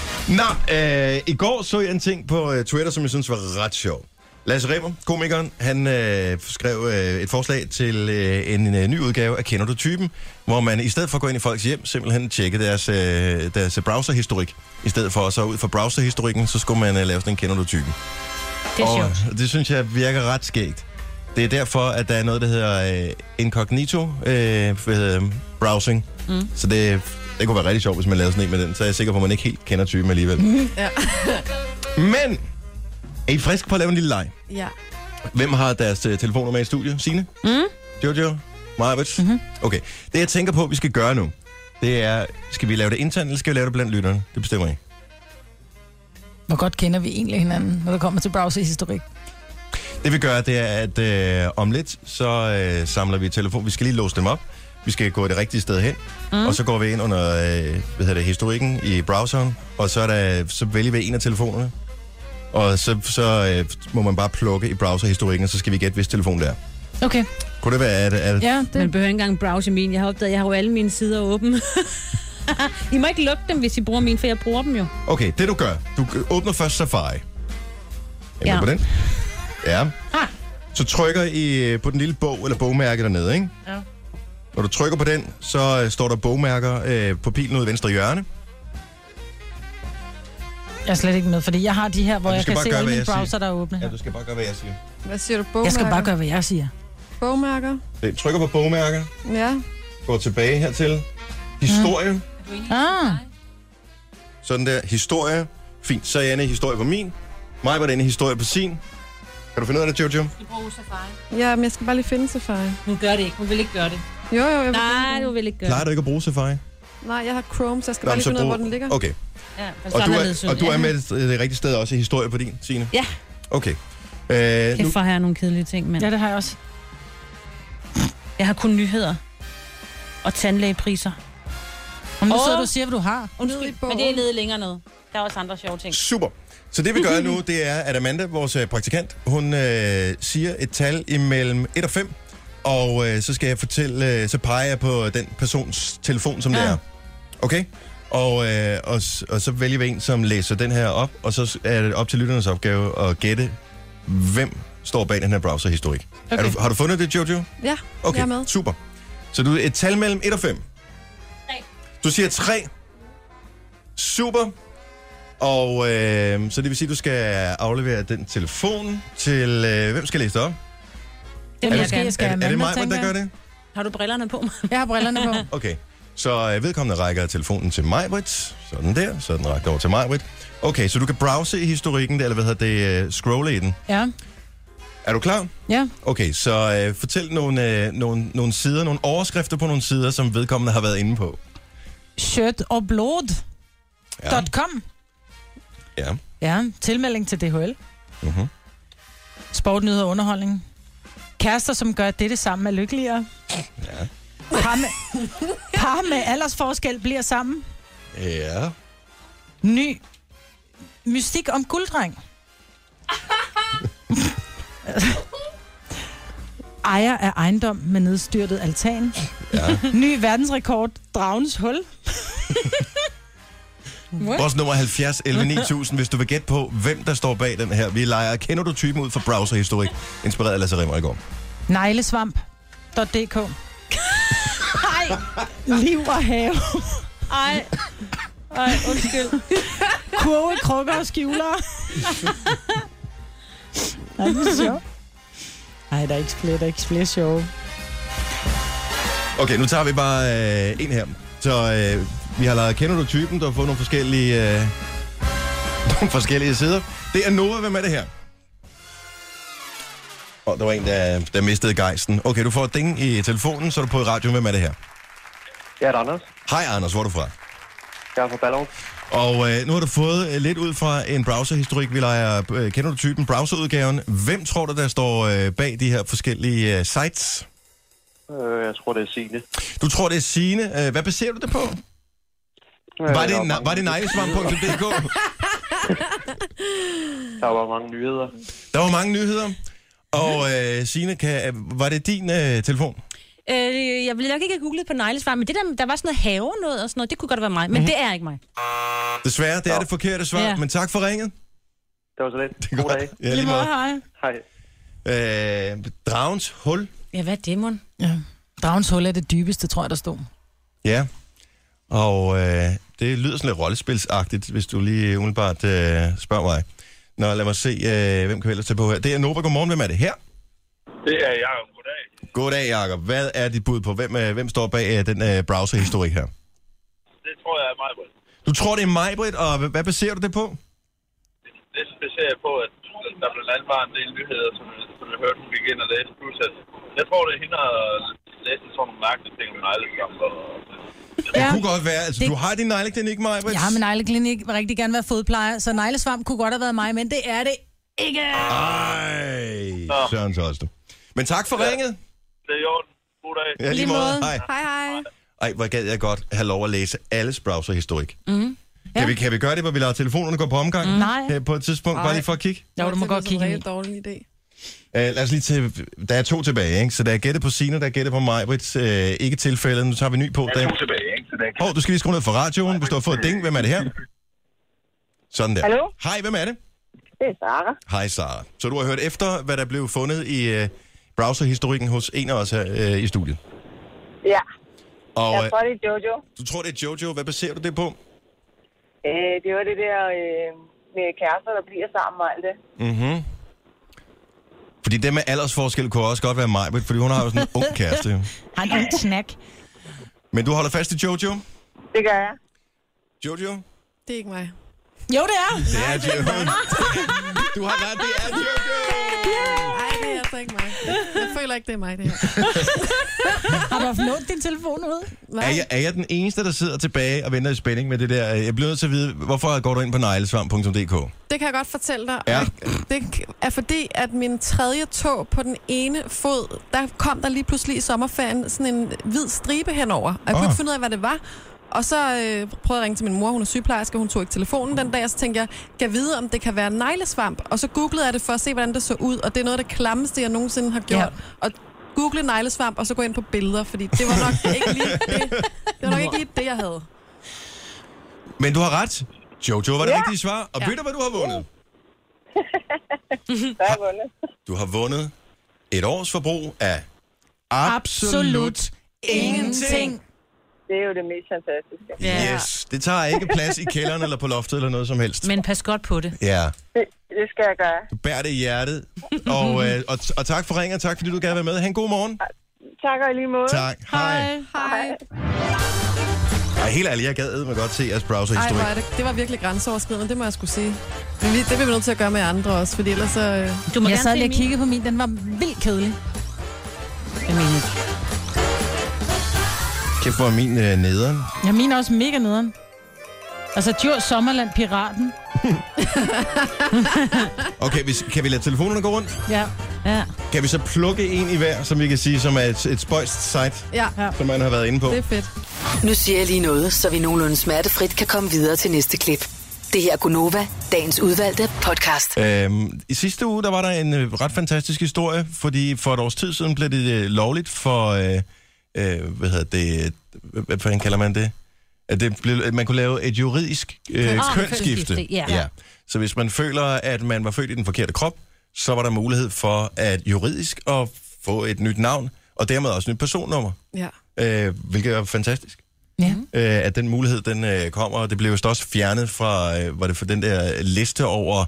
I går så jeg en ting på Twitter, som jeg synes var ret sjov. Lasse Rimmer, komikeren, han skrev et forslag til en ny udgave af Kender du typen, hvor man i stedet for at gå ind i folks hjem, simpelthen tjekke deres browserhistorik. I stedet for så ud fra browserhistorikken, så skulle man lave sådan en Kender du typen. Det er sjovt. Og det synes jeg virker ret skægt. Det er derfor, at der er noget, der hedder incognito browsing. Så det kunne være rigtig sjovt, hvis man lavede sådan en med den. Så er jeg sikker på, at man ikke helt kender typen alligevel. Ja. Men er I friske på at lave en lille leg? Ja. Hvem har deres telefoner med i studiet? Signe? Jojo? Majbert? Okay. Det jeg tænker på, vi skal gøre nu, det er, skal vi lave det internt, eller skal vi lave det blandt lytterne? Det bestemmer I. Hvor godt kender vi egentlig hinanden, når det kommer til browserhistorik? Det vi gør, det er, at om lidt, så samler vi telefon. Vi skal lige låse dem op. Vi skal gå det rigtige sted hen. Og så går vi ind under historikken i browseren. Og så vælger vi en af telefonerne. Og så må man bare plukke i browserhistorikken, og så skal vi gætte, hvis telefon det er. Okay. Kunne det være, at ja, det... Man behøver ikke engang browse min. Jeg har opdaget, jeg har jo alle mine sider åbne. I må ikke lukke dem, hvis I bruger mine, for jeg bruger dem jo. Okay, det du gør. Du åbner først Safari. Er på den? Ja. Så trykker I på den lille bog, eller bogmærke dernede, ikke? Ja. Når du trykker på den, så står der bogmærker på pilen ude i venstre hjørne. Jeg er slet ikke med, fordi jeg har de her, hvor jeg kan se alle mine browser, der er åbne. Ja, du skal bare gøre, hvad jeg siger. Hvad siger du? Bogmærker? Jeg skal bare gøre, hvad jeg siger. Bogmærker? Trykker på bogmærker. Ja. Går tilbage hertil. Historie. Ah. Sådan der. Historie. Fint, så er Anne historie på min. Mig var det en historie på sin. Kan du finde ud af det, Jojo? Du bruger Safari. Ja, men jeg skal bare lige finde Safari. Hun gør det ikke. Hun vil ikke gøre det. Jo, jeg Nej, du vil ikke gøre Plejer du ikke at bruge Safari? Nej, jeg har Chrome, så jeg skal bare lige finde ud af, hvor den ligger. Okay. Ja, og du er med det rigtige sted også i historie på din, Signe? Ja. Okay. Kæft for at have nogle kedelige ting, men... Ja, det har jeg også. Jeg har kun nyheder. Og tandlægepriser. Og nu sidder du og siger, hvad du har. Undskyld, men det er nede længere ned. Der er også andre sjove ting. Super. Så det vi gør nu, det er, at Amanda, vores praktikant, hun siger et tal imellem 1 og 5. Og så skal jeg fortælle, så peger jeg på den persons telefon, som det er. Okay? Og så vælger vi en, som læser den her op, og så er det op til lytternes opgave at gætte, hvem står bag den her browserhistorik. Okay. Har du fundet det, Jojo? Ja, okay, jeg er med. Super. Så du et tal mellem 1 og 5. 3. Du siger 3. Super. Og så det vil sige, at du skal aflevere den telefon til... hvem skal læse det op? Det er det mig, der gør det? Har du brillerne på? Jeg har brillerne på. Okay. Så vedkommende rækker telefonen til Majbrit. Sådan der. Så den rækker over til Majbrit. Okay, så du kan browse i historikken, eller hvad hedder det, scrolle i den. Ja. Er du klar? Ja. Okay, så fortæl nogle sider, nogle overskrifter på nogle sider, som vedkommende har været inde på. Shirtogblod.com. Ja. Ja, tilmelding til DHL. Uh-huh. Sport, nyheder og underholdning. Kærester, som gør dette sammen, er lykkeligere. Ja. Par med aldersforskel bliver sammen. Ja. Ny mystik om gulddreng. Ejer af ejendom med nedstyrtet altan. Ja. Ny verdensrekord, dragens hul. Vores nummer 70 11 9000, hvis du vil gætte på, hvem der står bag den her. Vi leger, kender du typen ud fra browserhistorik? Inspireret af Lasse Rimmer i går. Neglesvamp.dk. Ej, liv og have. Ej, undskyld. Kurve, krukker og skjuler. Nej, det er sjovt. Ej, der er ikke flere sjove. Okay, nu tager vi bare en her. Så vi har lavet kender du typen, der har fået nogle forskellige sider. Det er Nova, hvem er det her? Der var en, der mistede gejsten. Okay, du får et ding i telefonen, så er du på i radioen. Hvem er det her? Ja, det er Anders. Hej Anders, hvor er du fra? Jeg er fra Ballerup. Og nu har du fået lidt ud fra en browserhistorik. Vi leger, kender du typen, browserudgaven. Hvem tror du, der står bag de her forskellige sites? Jeg tror, det er Signe. Du tror, det er Signe. Hvad baserer du det på? Var det neglesvamp.dk? Der var mange nyheder. Der var mange nyheder. Og Signe, var det din telefon? Jeg ville nok ikke have googlet på neglesvar, men det der var sådan noget have noget og sådan noget, det kunne godt være mig, men det er ikke mig. Desværre, det er det forkerte svar, men tak for ringet. Det var så lidt. Det er god dag. Ja, lige måde. Hej. Dragens hul. Ja, hvad er det, mon? Ja. Dragens hul er det dybeste, tror jeg, der stod. Ja, og det lyder sådan lidt rollespilsagtigt, hvis du lige umiddelbart spørger mig. Nå, lad mig se, hvem kan vi ellers tage på her. Det er Nova, godmorgen. Hvem er det her? Det er Jacob. Goddag. Goddag, Jacob. Hvad er dit bud på? Hvem står bag den browserhistorik her? Det tror jeg er Majbrit. Du tror, det er Majbrit, og hvad baserer du det på? Det baserer jeg på, at der blandt andet var en del nyheder, som jeg hørte, hun gik ind og læste. Plus at jeg tror, det er hende, der læste sådan nogle mærkelige ting med neglesvamp. Det kunne godt være. Altså, du har din negleklinik, Majbrit? Ja, men negleklinik vil rigtig gerne være fodplejer, så neglesvamp kunne godt have været mig, men det er det ikke. Ej, Søren Toste. Men tak for ringet. Det er jo en god dag. Ja, lige måde. Hej. Hej. Ej, hvor gad jeg godt have lov at læse alles browserhistorik. Mm. Ja. Kan vi gøre det, hvor vi lader telefonerne gå på omgang? Nej. På et tidspunkt, bare lige for at kigge? Jo, du må godt kigge. Det er en dårlig idé. Lad os lige til... Der er 2 tilbage, ikke? Så der er gættet på Signe, der er gættet på Majbrit. Ikke tilfældet. Nu tager vi ny på. Der er 2 tilbage, ikke? Du skal lige skrue ned for radioen, hvis du har fået et ding. Hvem er det her? Sådan der. Hallo? Hej, hvem er det? Det er Sara. Hej, Sara. Så du har hørt efter, hvad der blev fundet i browserhistorikken hos en af os her i studiet? Ja. Og, jeg tror, det er Jojo. Du tror, det er Jojo. Hvad baserer du det på? Det var det der med kærester, der bliver sammen og alt det. Mhm. Fordi det med aldersforskel kunne også godt være Majbrit, fordi hun har jo sådan en ung kæreste. Han er en snack. Men du holder fast i Jojo? Det gør jeg. Jojo? Det er ikke mig. Jo, det er. Det er Jojo. Du har ret, det er Jojo. Nej, det er altså ikke mig. Jeg føler ikke, det er mig, det her. Har du haft lånt din telefon ud? Er jeg den eneste, der sidder tilbage og venter i spænding med det der? Jeg bliver nødt til at vide, hvorfor går du ind på neglesvamp.dk? Det kan jeg godt fortælle dig. Ja. Det er fordi, at min tredje tå på den ene fod, der kom der lige pludselig i sommerferien sådan en hvid stribe henover. Og jeg kunne ikke finde ud af, hvad det var. Og så prøvede jeg at ringe til min mor, hun er sygeplejerske, hun tog ikke telefonen den dag, og så tænkte jeg, kan vide, om det kan være neglesvamp. Og så googlede jeg det for at se, hvordan det så ud, og det er noget af det klammeste, jeg nogensinde har gjort. Ja. Og google neglesvamp, og så gå ind på billeder, fordi det var nok ikke lige det. Det var nok ikke lige det, jeg havde. Men du har ret. Jojo var det rigtige svar. Og ved du, hvad du har vundet? Hvad har jeg vundet? Du har vundet et års forbrug af Absolut ingenting. Det er jo det mest fantastiske. Ja. Yes, det tager ikke plads i kælderen eller på loftet eller noget som helst. Men pas godt på det. Ja. Det skal jeg gøre. Du bærer det i hjertet. Og tak for ringen, og tak fordi du gerne vil være med. Ha' en god morgen. Tak og i lige måde. Tak. Hej. Ej, helt ærligt, jeg gad mig godt se jeres browserhistorik. Det var virkelig grænseoverskridende, det må jeg skulle sige. Det bliver vi nødt til at gøre med andre også, fordi ellers så... Du må jeg sad lige og kiggede på min, den var vildt kedelig. Kæft, hvor er min nederen. Ja, min er også mega nederen. Altså, Djurs Sommerland Piraten. Okay, kan vi lade telefonerne gå rundt? Ja. Kan vi så plukke en i hver, som vi kan sige, som er et spøjst site, som man har været inde på? Det er fedt. Nu siger jeg lige noget, så vi nogenlunde smertefrit kan komme videre til næste klip. Det her er Gunova, dagens udvalgte podcast. I sidste uge, der var der en ret fantastisk historie, fordi for et års tid siden blev det lovligt for, hvad fanden kalder man det? At man kunne lave et juridisk kønsskifte. Ja. Så hvis man føler, at man var født i den forkerte krop, så var der mulighed for at juridisk at få et nyt navn, og dermed også et nyt personnummer. Ja. Hvilket er fantastisk. Ja. At den mulighed, den kommer, og det blev jo også fjernet fra, var det for den der liste over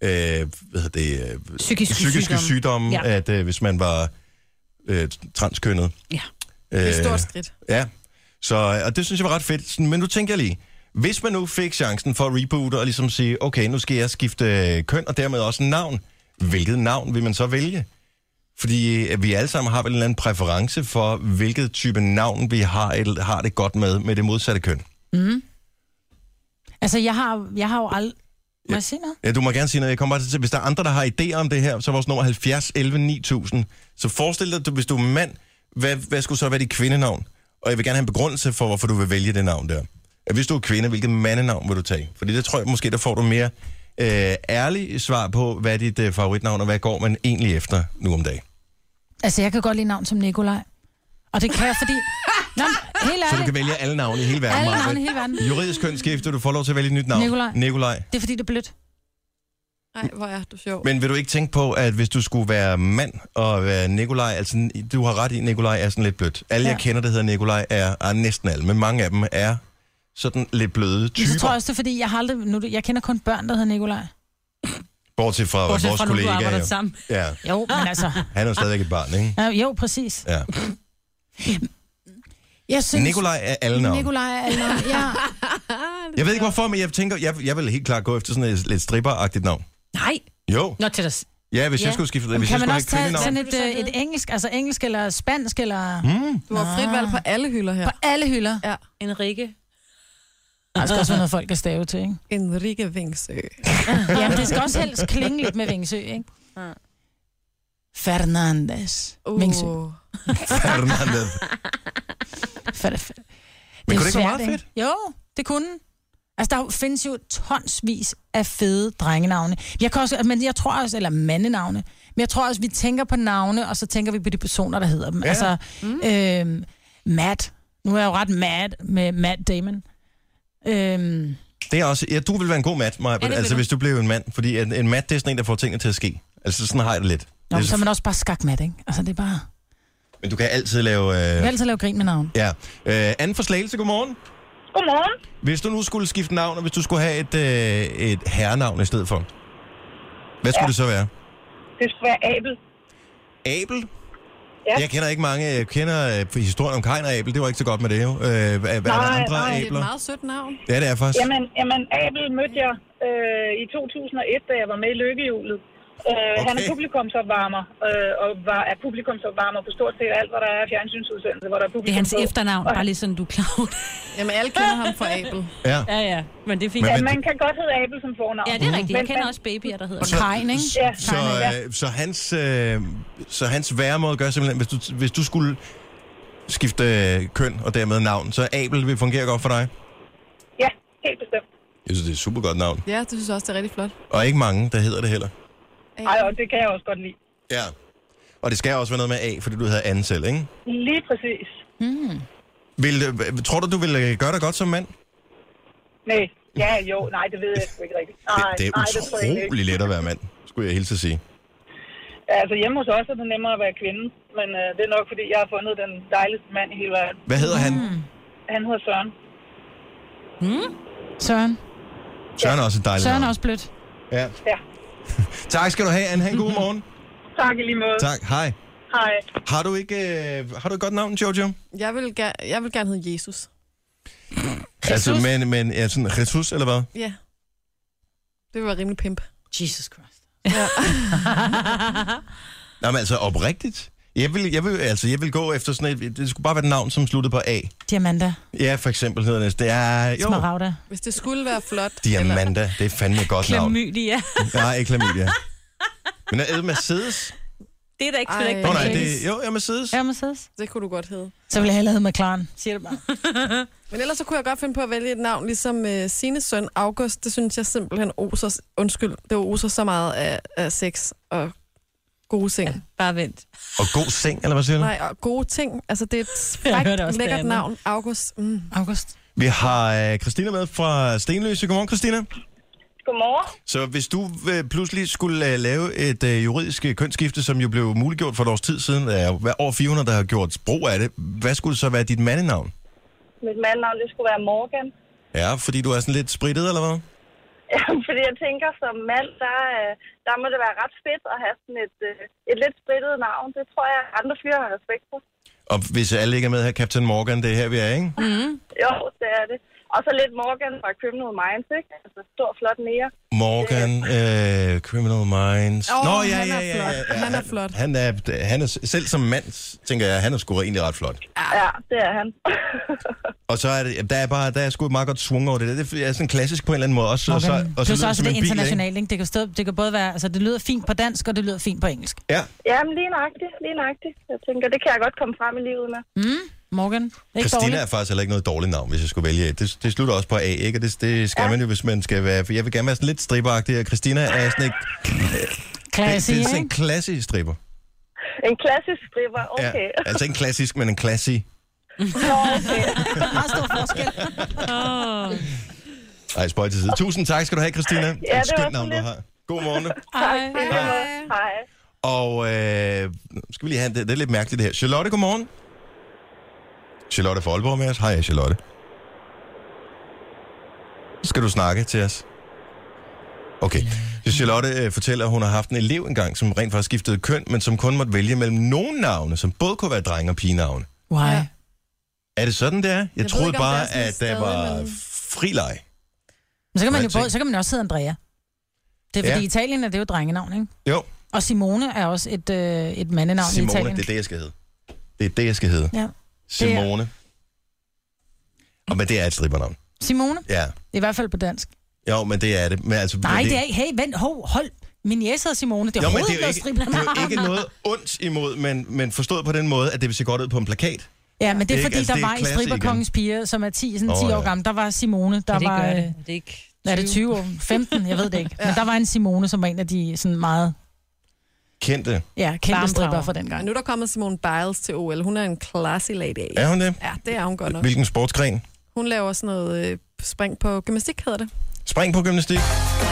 psykiske sygdomme, ja. at hvis man var transkønnet. Ja, det er et stort skridt. Ja, så, og det synes jeg var ret fedt. Men nu tænker jeg lige, hvis man nu fik chancen for at reboote og ligesom sige, okay, nu skal jeg skifte køn, og dermed også navn. Hvilket navn vil man så vælge? Fordi vi alle sammen har vel en eller anden præference for, hvilket type navn vi har det godt med det modsatte køn. Mm. Altså, jeg har jo aldrig... Må jeg sige noget? Ja, du må gerne sige noget. Jeg kommer bare til, hvis der er andre, der har idéer om det her, så er vores nummer 70 11 9000. Så forestil dig, hvis du er mand, hvad skulle så være dit kvindenavn? Og jeg vil gerne have en begrundelse for, hvorfor du vil vælge det navn der. Hvis du er kvinde, hvilket mandenavn vil du tage? Fordi det tror jeg måske, der får du mere ærlig svar på, hvad er dit favoritnavn, og hvad går man egentlig efter nu om dagen. Altså, jeg kan godt lide navn som Nikolaj. Og det kan jeg, fordi... Nå, helt ærligt. Så du kan vælge alle navne i hele verden. Alle navne i hele verden. Juridisk kønsskifte, du får lov til at vælge et nyt navn. Nikolaj. Det er fordi, det er blødt. Nej, hvor er du sjov. Men vil du ikke tænke på, at hvis du skulle være mand og være Nikolaj, altså du har ret i, Nikolaj er sådan lidt blødt. Alle jeg kender, der hedder Nikolaj, er næsten alle, men mange af dem er sådan lidt bløde typer. Så tror jeg også, det er fordi, jeg kender kun børn, der hedder Nikolaj. Bortset fra vores kollega. Ja. Jo, men altså... Han er jo stadigvæk et barn, ikke? Jo, præcis. Ja. Jeg synes... Nikolaj er alle navn. Ja. Jeg ved ikke hvorfor, men jeg tænker, jeg vil helt klart gå efter sådan et lidt stripper-agtigt navn. Nej. Jo. Nå, til dig. Ja, hvis jeg skulle skifte det. Hvis kan jeg man skulle også tage sådan et engelsk, altså engelsk eller spansk eller... Du har frit valg på alle hylder her. På alle hylder? Ja. Enrique. Der skal også være noget, folk kan stave til, ikke? Enrique Vingsø. Jamen, det skal også helst klinge lidt med Vingsø, ikke? Fernandes. Vingsø. Fernandes. Men kunne det ikke være meget fedt? Jo, det kunne. Altså, der findes jo tonsvis af fede drengenavne. Jeg tror også, eller mandenavne, men jeg tror også, vi tænker på navne, og så tænker vi på de personer, der hedder dem. Ja. Altså, Matt. Nu er jeg jo ret mad med Matt Damon. Det er også, du vil være en god Matt, Maja, altså hvis du blev en mand, fordi en Matt, det er sådan en, der får tingene til at ske. Altså sådan har jeg det lidt. Nå, så er man også bare skakmat, ikke? Altså det er bare... Men du kan altid lave... Du kan altid lave grin med navn. Ja. Anne fra Slagelse, godmorgen. Godmorgen. Hvis du nu skulle skifte navn, og hvis du skulle have et herrenavn i stedet for, hvad skulle det så være? Det skulle være Abel. Abel? Ja. Jeg kender ikke mange. Jeg kender historien om Kain og Abel. Det var ikke så godt med det jo. Hvad er der andre Det er et æbler? meget sødt navn. Ja, det er faktisk. Jamen Abel mødte jeg i 2001, da jeg var med i Lykkehjulet. Han er publikumsopvarmer, og er publikumsopvarmer på stort set alt, hvad der er fjernsynsudsendelse, hvor der er publikum. Det er hans efternavn, bare lige sådan, du er klar. Jamen, alle kender ham fra Abel. Ja. Ja, men det er fint. Ja, man kan godt hedde Abel som fornavn. Ja, det er rigtigt. Jeg kender også babyer, der hedder Kain, ikke? Ja. Så hans væremåde gør simpelthen, hvis du skulle skifte køn og dermed navn, så Abel vil fungere godt for dig? Ja, helt bestemt. Jeg synes, det er et super godt navn. Ja, det synes jeg også, det er rigtig flot. Og ikke mange, der hedder det heller. Ej, og det kan jeg også godt lide. Ja. Og det skal også være noget med A, fordi du hedder Anne selv, ikke? Lige præcis. Tror du vil gøre dig godt som mand? Nej, nej, det ved jeg sgu ikke rigtigt. Det er utrolig let at være mand, skulle jeg hilse at sige. Ja, altså hjemme hos os er det nemmere at være kvinde, men det er nok, fordi jeg har fundet den dejligste mand i hele verden. Hvad hedder han? Han hedder Søren. Søren. Søren er også et dejligt Søren navn. er også blødt. Ja. Tak skal du have, Anne. Ha' en god morgen. Tak i lige måde. Tak. Hej. Hej. Har du et godt navn, Jojo? Jeg vil gerne hedde Jesus. Altså, men ja, sådan Jesus, eller hvad? Ja. Det vil være rimelig pimp. Jesus Christ. Ja. Nå, men altså oprigtigt. Jeg vil gå efter sådan et... Det skulle bare være et navn, som sluttede på A. Diamanda. Ja, for eksempel hedder det. Det er... Jo. Smaragda. Hvis det skulle være flot. Diamanda. Eller... Det er fandme et godt navn. Klamydia. Nej, ikke klamydia. Men er det Mercedes? Det er da ikke Ej. Nej, det er Mercedes. Ja, Mercedes. Det kunne du godt hedde. Så vil jeg hellere hedde McLaren. Siger det bare. Men ellers så kunne jeg godt finde på at vælge et navn, ligesom Sines søn August. Det synes jeg simpelthen oser så meget af sex og gode ting. Ja, bare vent. Og god seng, eller hvad siger du? Nej, og gode ting. Altså, det er et frækt, lækkert navn. August. August. Vi har Christina med fra Stenløse. Godmorgen, Christina. Godmorgen. Så hvis du pludselig skulle lave et juridisk kønsskifte, som jo blev muliggjort for et års tid siden, over 400, der har gjort brug af det, hvad skulle så være dit mandenavn? Mit mandnavn, det skulle være Morgan. Ja, fordi du er sådan lidt spritet, eller hvad? Ja, fordi jeg tænker, som mand, der må det være ret fedt at have sådan et lidt spritet navn. Det tror jeg, andre fyre har respekt for. Og hvis alle ikke er med her, Captain Morgan, det er her, vi er, ikke? Mm-hmm. Jo, det er det. Og så lidt Morgan fra Criminal Minds, ikke? Altså stor, flot nære. Morgan, Criminal Minds. Nå, ja. Han er flot. Han er selv som mand, tænker jeg, han er sgu egentlig ret flot. Ja, det er han. Og så er det, der er sgu et meget godt svung over det. Det er sådan klassisk på en eller anden måde også. Okay. Og så det er også det internationalt, ikke? Det kan både være, altså det lyder fint på dansk, og det lyder fint på engelsk. Ja. Jamen, lige nøjagtigt. Jeg tænker, det kan jeg godt komme frem i livet med. Morgan. Christina er faktisk heller ikke noget dårligt navn, hvis jeg skulle vælge et. Det slutter også på A, ikke? Og det skal man jo, hvis man skal være... For jeg vil gerne være sådan lidt stripperagtig, og Christina er sådan ikke... Klassisk, det er sådan en klassisk stripper. En klassisk stripper, okay. Ja, altså ikke en klassisk, men en klassisk. Nå, okay. Meget stor forskel. Ej, spøj til side. Tusind tak skal du have, Christina. Ja, det er et skønt navn, du har. God morgen. Hej. Og skal vi lige have... Det er lidt mærkeligt det her. Charlotte, godmorgen. Charlotte fra Aalborg med os. Hej, Charlotte. Skal du snakke til os? Okay. Så Charlotte fortæller, at hun har haft en elev engang, som rent faktisk skiftede køn, men som kun måtte vælge mellem nogle navne, som både kunne være drenge- og pigenavne. Why? Er det sådan, det er? Jeg troede ikke, bare, at der var frileg. Men så kan man jo så kan man også hedde Andrea. Det er fordi i Italien er det jo drengenavn, ikke? Jo. Og Simone er også et mandenavn i Italien. Simone, det er det, jeg skal hedde. Det er det, jeg skal hedde. Ja. Simone. Men det er et strippernavn. Simone? Ja. I hvert fald på dansk. Jo, men det er det. Men altså, nej, det er ikke. Hey, vent, hold. Min jæs hedder Simone. Det er overhovedet noget strippernavn. Det er jo ikke noget ondt imod, men forstået på den måde, at det vil se godt ud på en plakat. Ja, men det er fordi, altså, der var i Stripperkongens piger, som er 10 år gammel, der var Simone, der var... Det er ikke 20. Er det 20 år? 15? Jeg ved det ikke. Men der var en Simone, som var en af de sådan meget... Kendte stripper for den gang. Nu er der kommet Simone Biles til OL. Hun er en classy lady. Er hun det? Ja, det er hun godt nok. Hvilken sportsgren? Hun laver sådan noget spring på gymnastik, hedder det. Spring på gymnastik?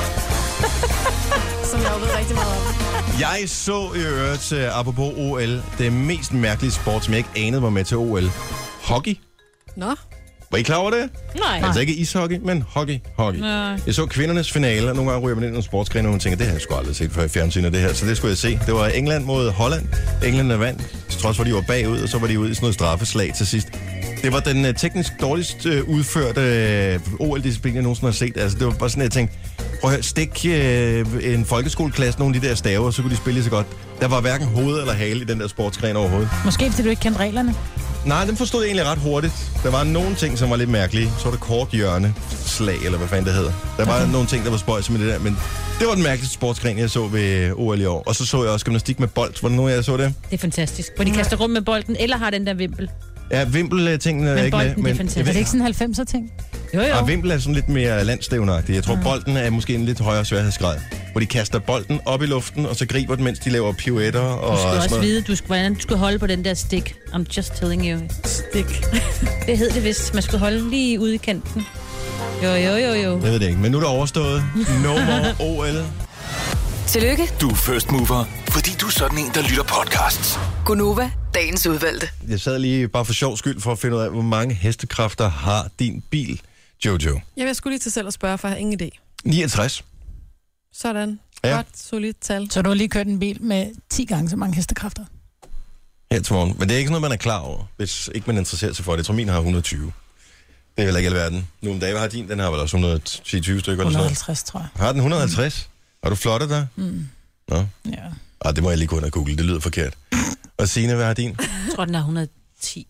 Som jeg jo ved rigtig meget om. Jeg så i øvrigt, apropos OL, det mest mærkelige sport, som jeg ikke anede var med til OL. Hockey. Nå. Var I klar over det? Nej. Altså ikke ishockey, men hockey. Nej. Jeg så kvindernes finale, og nogle gange ryger man ind i nogle sportsgrene, og man tænker, det har jeg sgu aldrig set før i fjernsynet, det her. Så det skulle jeg se. Det var England mod Holland. England vandt, trods for, de var bagud, og så var de ude i sådan noget straffeslag til sidst. Det var den teknisk dårligst udførte OL-disciplin, jeg nogensinde har set. Altså, det var bare sådan, jeg tænkte, prøv at høre, stik en folkeskoleklasse, nogle af de der staver, så kunne de spille så godt. Der var hverken hoved eller hale i den der sportsgren overhovedet. Måske fordi du ikke kendte reglerne? Nej, den forstod jeg egentlig ret hurtigt. Der var nogle ting, som var lidt mærkelige. Så var det kort hjørne slag, eller hvad fanden det hedder. Der var nogle ting, der var spøjs med det der, men det var den mærkeligste sportsgren, jeg så ved OL i år. Og så så jeg også gymnastik med bold. Var det nogen, jeg så det? Det er fantastisk. Hvor de kaster rum med bolden, eller har den der vimpel. Ja, vimpel-tingene er ikke med. Men det er fantastisk. Er det ikke sådan en 90'er-ting? Jo. Og vimpel er sådan lidt mere landstævnagtig. Jeg tror, bolden er måske en lidt højere sværhedsgrad. Hvor de kaster bolden op i luften, og så griber den, mens de laver pirouetter. Du skal også vide, hvordan du skal holde på den der stik. I'm just telling you. Stik. Det hed det vist. Man skulle holde lige ude i kanten. Jo. Jeg ved det ikke, men nu er det overstået. No more OL. Tillykke. Du er first mover, fordi du er sådan en, der lytter podcasts. Gunova, dagens udvalgte. Jeg sad lige bare for sjov skyld for at finde ud af, hvor mange hestekræfter har din bil, Jojo? Jeg skulle lige til selv at spørge, for jeg har ingen idé. 69. Sådan. Ja. Godt, solidt tal. Så du har lige kørt en bil med 10 gange så mange hestekræfter? Her til morgen. Men det er ikke noget, man er klar over, hvis ikke man interesserer sig for det. Jeg tror, min har 120. Det er heller ikke alverden. Nu om dagen har din, den har vel også 110-20 stykker. 150, tror jeg. Har den 150? Har du flottet dig? Nå. Ja. Det må jeg lige gå ind og google. Det lyder forkert. Og Signe, hvad har din? Jeg tror, den er 110.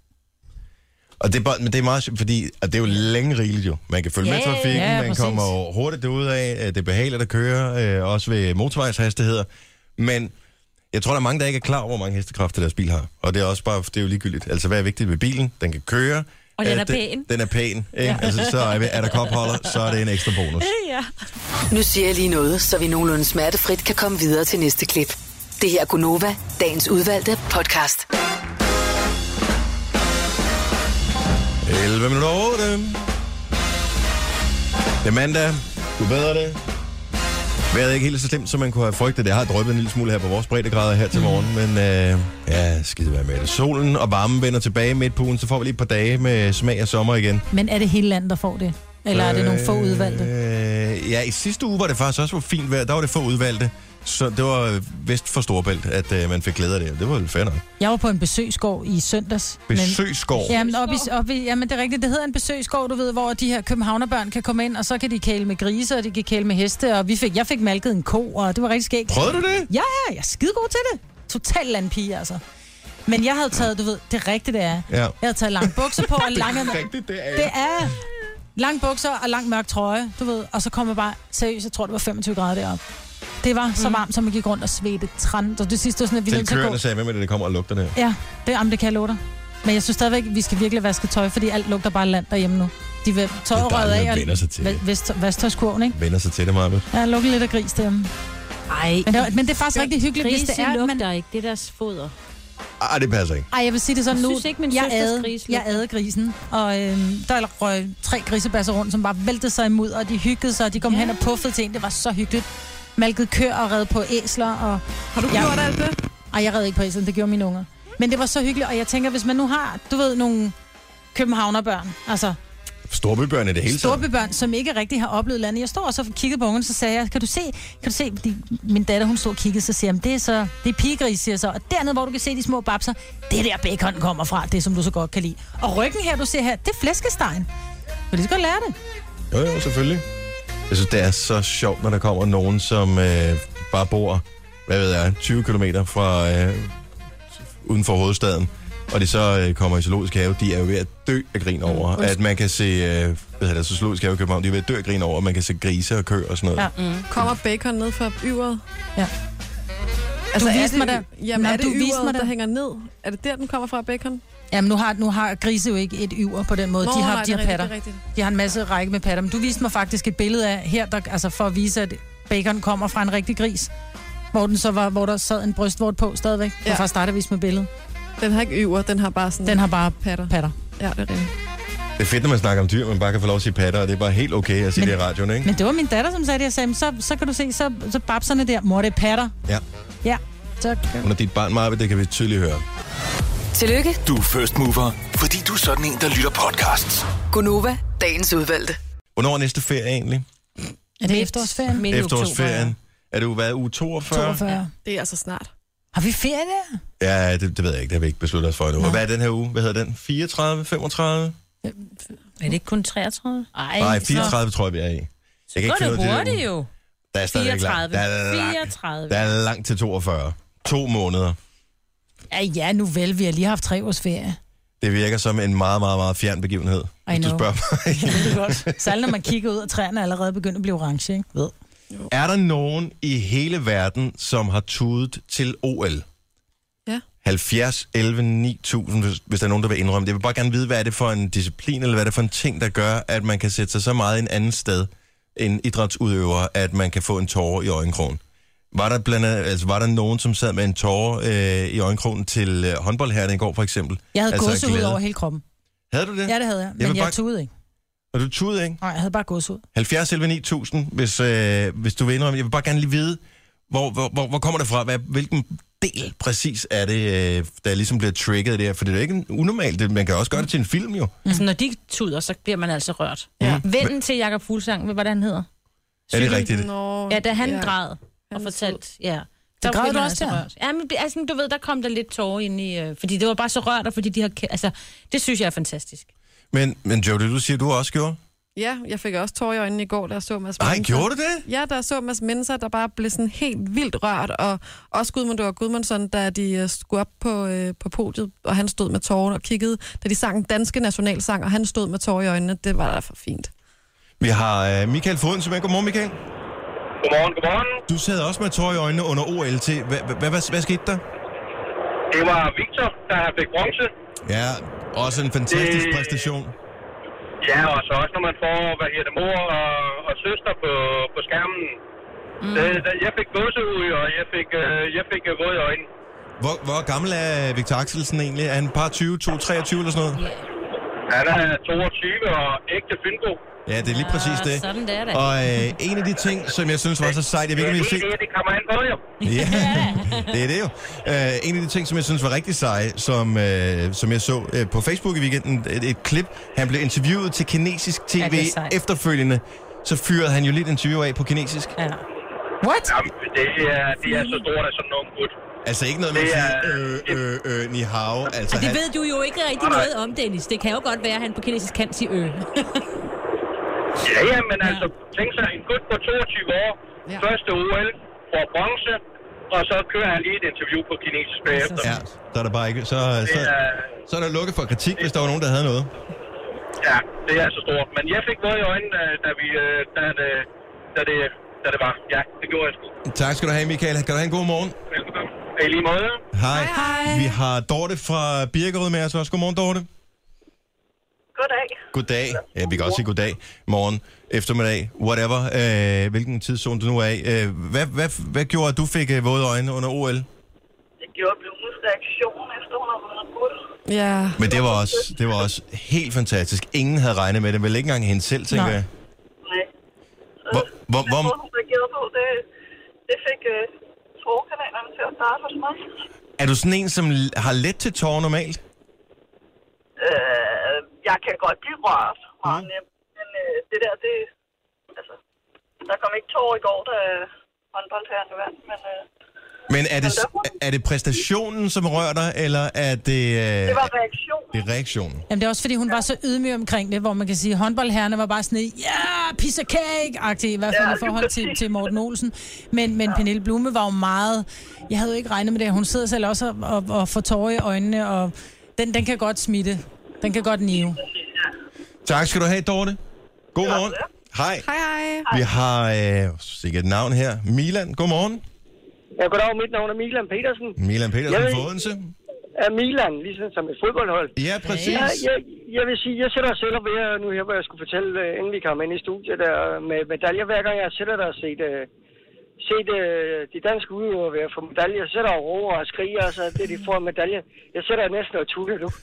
Og det er, men det er meget sjovt, fordi det er jo længe rigeligt jo. Man kan følge med trafikken, man præcis. kommer hurtigt derud af, det er behageligt at køre, også ved motorvejshastigheder. Men jeg tror, der er mange, der ikke er klar over, hvor mange hestekræfter deres bil har. Og det er også bare, det er jo ligegyldigt. Altså, hvad er vigtigt ved bilen? Den kan køre. Og den er pæn. Den er pæn, ikke? Altså, så er der kopholder, så er det en ekstra bonus. Ja. Nu siger jeg lige noget, så vi nogenlunde smertefrit kan komme videre til næste klip. Det her er Gunova, dagens udvalgte podcast. 11 minutter over det. Det er mandag. Du bedre det. Vejret er ikke helt så slemt, som man kunne have frygtet. Det har dryppet en lille smule her på vores breddegrader her til morgen, men skide være med det. Solen og varmen vender tilbage midt på ugen, så får vi lige et par dage med smag af sommer igen. Men er det hele landet, der får det? Eller er det nogle få udvalgte? Ja, i sidste uge var det faktisk også fint vejr. Der var det få udvalgte. Så det var vest for Storebælt, at man fik glæde af det. Det var fair nok. Jeg var på en besøgsgård i søndags. Besøgsgård? Jamen, jamen, det er rigtigt. Det hedder en besøgsgård, du ved, hvor de her københavnerbørn kan komme ind, og så kan de kæle med grise, og de kan kæle med heste, og jeg fik malket en ko, og det var rigtig skægt. Prøvede du det? Ja, jeg er skidegod til det. Total landpige, altså. Men jeg havde taget, du ved, det er rigtigt, det er. Ja. Jeg havde taget lange bukser på, og lange... Det er rigtigt, det er. Det er lange bukser og lang mørk trøje, du ved, og så kom jeg bare, seriøst, jeg tror, det var 25 grader deroppe. Det var så varmt, som jeg gik rundt og svedte træn. Og det sidste var sådan, at vi til kørende sagde, hvem er det kommer og lugter det? Ja, det kan jeg love dig. Men jeg synes stadigvæk, vi skal virkelig vaske tøj, fordi alt lugter bare land derhjemme nu. De vil tøjrøret af og vasktøjskurven, ikke? Vender sig til det, Marbe. Ja, lukker lidt af gris derhjemme. Ej, men det er faktisk rigtig hyggeligt, hvis det er... lugter ikke, det er deres foder. Det passer ikke. Jeg vil sige det sådan nu. Jeg synes ikke, min søsters gris jeg adede grisen, og der røg 3 grisebasser rundt, som bare væltede sig imod, og de hyggede sig, og de kom hen og puffede til en. Det var så hyggeligt. Malket køer og red på æsler. Og har du gjort alt det? Jeg red ikke på æslen, det gjorde mine unger. Men det var så hyggeligt, og jeg tænker, hvis man nu har, du ved, nogle københavnerbørn, altså... Storbybørn i det hele taget. Storbybørn, som ikke rigtig har oplevet landet. Jeg står og så kiggede på ungen, så sagde jeg, kan du se, fordi min datter, hun stod og kiggede, så siger jeg, det er pigegris, siger så. Og dernede, hvor du kan se de små babser, det der bacon kommer fra, det som du så godt kan lide. Og ryggen her, du ser her, det er flæskestegen. Vil du så godt lære det? Jo, selvfølgelig. Jeg synes, det er så sjovt, når der kommer nogen, som bare bor, 20 kilometer fra uden for hovedstaden, og de så kommer i zoologisk have. De er jo ved at dø af grin over, at man kan se, zoologisk have i København, de er ved at dø af grin over, at man kan se grise og køer og sådan noget. Ja. Kommer bacon ned fra yveret? Ja. Altså, du viste mig der. Jamen, er det yveret, der hænger ned? Er det der, den kommer fra, bacon? Jamen, nu har grise jo ikke et yver på den måde. De har patter. De har en masse række med patter. Men du viste mig faktisk et billede af her, der, altså for at vise, at bacon kommer fra en rigtig gris. Hvor der sad en brystvort på stadigvæk. Ja. Hvorfor starter vi med billedet? Den har ikke yver, den har bare sådan... Den har bare patter. Ja, det er rigtigt. Det er fedt, når man snakker om dyr, man bare kan få lov at sige patter, og det er bare helt okay at sige det i radioen, ikke? Men det var min datter, som sagde det, jeg sagde, så kan du se, så babserne der, mor, det er patter. Ja. Ja. Så... Hun er dit barn, Marve, det kan vi tydeligt høre. Tillykke. Du er first mover, Fordi du er sådan en, der lytter podcasts. Gunova, dagens udvalgte. Hvornår er næste ferie egentlig? Er det efterårsferien? Efterårsferien. Er det været uge 42? 42. Det er altså snart. Har vi ferie der? Ja, det ved jeg ikke. Det har vi ikke besluttet os for endnu. Hvad er den her uge? Hvad hedder den? 34? 35? Er det ikke kun 33? Nej, 34 tror jeg, vi er i. Så går det hurtigt jo. Der er stadig 34. Der er langt til 42. 2 måneder. Ja, nu vel. Vi har lige haft 3 års ferie. Det virker som en meget, meget, meget fjern begivenhed, hvis du spørger mig. Ja, det er godt. Særligt når man kigger ud, og træerne er allerede begyndt at blive orange, ikke? Ved. Er der nogen i hele verden, som har tudet til OL? Ja. 70, 11, 9000, hvis der er nogen, der vil indrømme det. Jeg vil bare gerne vide, hvad er det for en disciplin, eller hvad er det for en ting, der gør, at man kan sætte sig så meget en anden sted end idrætsudøver, at man kan få en tåre i øjenkrogen. Var der nogen, som sad med en tåre i øjenkrogen til håndboldherren i går, for eksempel? Jeg havde gåsehud over hele kroppen. Havde du det? Ja, det havde jeg, men jeg tudede ikke. Og du tudede ikke? Nej, jeg havde bare gåsehud. 70, 11, 9000, hvis du vil indrømme. Jeg vil bare gerne lige vide, hvor kommer det fra? Hvilken del præcis er det, der ligesom bliver trigget der? For det er jo ikke unormalt. Man kan også gøre det til en film, jo. Altså, når de tuder, så bliver man altså rørt. Ja. Vennen til Jakob Fuglsang, hvad han hedder? Er det rigtigt? Ja, da han græd og fortalt, ja. Der græd du også der? Ja, men altså, du ved, der kom der lidt tårer ind i, fordi det var bare så rørt, og fordi de har, altså, det synes jeg er fantastisk. Men Jody, du siger, du også gjorde? Ja, jeg fik også tårer i øjnene i går, da jeg så Mads Mensa. Gjorde du det? Ja, da jeg så Mads Mensa, der bare blev sådan helt vildt rørt, og også Gudmundsson, da de skulle op på podiet, og han stod med tårer og kiggede, da de sang en danske nationalsang, og han stod med tårer i øjnene. Det var da for fint. Vi har Michael Foden, som er. Godmorgen, Michael. Godmorgen. Du sad også med tårer i øjnene under OL til. Hvad skete der? Det var Victor, der fik bronze. Ja, også en fantastisk præstation. Ja, og så også når man får, mor og søster på skærmen. Jeg fik gåsehud, og jeg fik våde øjne. Hvor gammel er Victor Axelsen egentlig? Er han par 20, 23 eller sådan noget? Han er 22 og ægte Fynbo. Ja, det er lige præcis det. Sådan det er det. Og en af de ting, som jeg synes var så sejt, jeg ved ikke, om jeg det kommer an på, jo. Ja, det er det jo. En af de ting, som jeg synes var rigtig sej, som jeg så på Facebook i weekenden, et klip, han blev interviewet til kinesisk tv efterfølgende, så fyrede han jo lidt interview af på kinesisk. Ja. What? Jamen, det er så stort, at sådan nogen gut. Altså ikke noget med at sige ni hao. Altså, det ved du jo ikke rigtig noget om, Dennis. Det kan jo godt være, at han på kinesisk kan sige Ja, men altså, tænk sig, en gut på 22 år, første OL, får bronze, og så kører han lige et interview på kinesisk bagefter. Ja, så er der bare ikke, så er der lukket for kritik, hvis der var nogen, der havde noget. Ja, det er så stort. Men jeg fik noget i øjnene, da det var. Ja, det gjorde jeg sgu. Tak skal du have, Michael. Kan du have en god morgen? Velkommen. I lige måde. Hej. Vi har Dorte fra Birkerød med os også. Godmorgen, Dorte. Goddag. Goddag. Ja, vi kan også sige goddag. Morgen, eftermiddag, whatever. Hvilken tidszone du nu er i. Hvad gjorde, at du fik våde øjne under OL? Det gjorde Blumes reaktion efter hun har vundet guld. Ja. Men det var også helt fantastisk. Ingen havde regnet med det. Vel ikke engang hende selv, tænker jeg. Nej. Hvor hun reagerede på, det fik tårerkanalerne til at starte hos mig. Er du sådan en, som har let til tårer normalt? Jeg kan godt blive rørt meget nemt, men det der, der kom ikke tårer i går, da håndboldherren vandt, men er det præstationen, som rører dig, eller er det... Det var reaktionen. Det er reaktionen. Jamen, det er også, fordi hun var så ydmyg omkring det, hvor man kan sige, at håndboldherrerne var bare sådan en, piece of cake-agtig, i hvert fald i forhold til Morten Olsen. Men Pernille Blume var jo meget... Jeg havde jo ikke regnet med det. Hun sidder selv også og får tårer i øjnene, og den kan godt smitte. Den kan godt nive. Tak skal du have, Dorte. God morgen. Hej. Hej. Vi har sikkert et navn her. Milan, godmorgen. Ja, goddag. Mit navn er Milan Petersen. Milan Petersen fra Odense. Er Milan, ligesom som et fodboldhold. Ja, præcis. Jeg vil sige, jeg sætter selv op ved nu her, hvor jeg skulle fortælle, inden vi kom ind i studiet der med medaljer. Hver gang jeg sætter der og set de danske udøvere ved at få medaljer, jeg sætter og råber og skriger, og så det de får medalje. Jeg sætter næsten og tutter nu.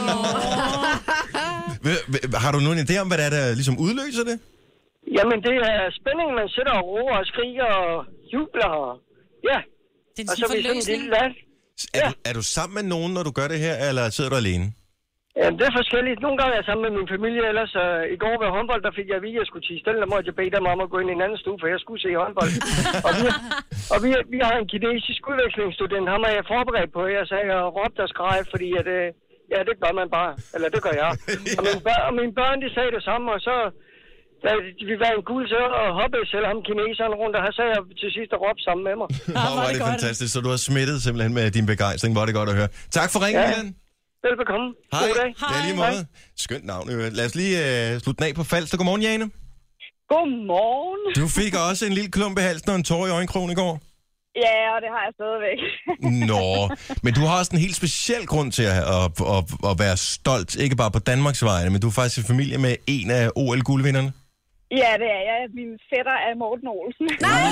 Har du nogen idé om, hvad det er, der ligesom udløser det? Jamen, det er spænding, man sætter og råber og skriger og jubler. Ja, og så er vi sådan en lille land. Er du sammen med nogen, når du gør det her, eller sidder du alene? Ja, det er forskelligt. Nogle gange er jeg sammen med min familie, ellers i går ved håndbold, der fik jeg at vide, at jeg skulle tie stille, der måtte jeg bede dem om at gå ind i en anden stue, for jeg skulle se håndbold. og vi har en kinesisk udvekslingsstudent, ham er jeg forberedt på. Jeg sagde, og råbte og skreg, fordi at, ja, det gør man bare. Eller det gør jeg. Og mine børn, de sagde det samme, og så... vi var en guld til at hoppe selv ham kineseren rundt, og han sagde til sidst at råbe sammen med mig. Var det fantastisk, så du har smittet simpelthen med din begejstring. Var det godt at høre. Tak for ringen, Jan. Velbekomme. Hej. God dag. Det er lige måde. Skønt navn. Lad os lige slutte den af på Falster. Godmorgen, Jane. Godmorgen. Du fik også en lille klump i halsen og en tår i øjenkrogen i går. Ja, og det har jeg stadigvæk. Nå, men du har også en helt speciel grund til at være stolt. Ikke bare på Danmarks vegne, men du er faktisk i familie med en af OL-guldvinderne. Ja, det er jeg. Min fætter er Morten Olsen.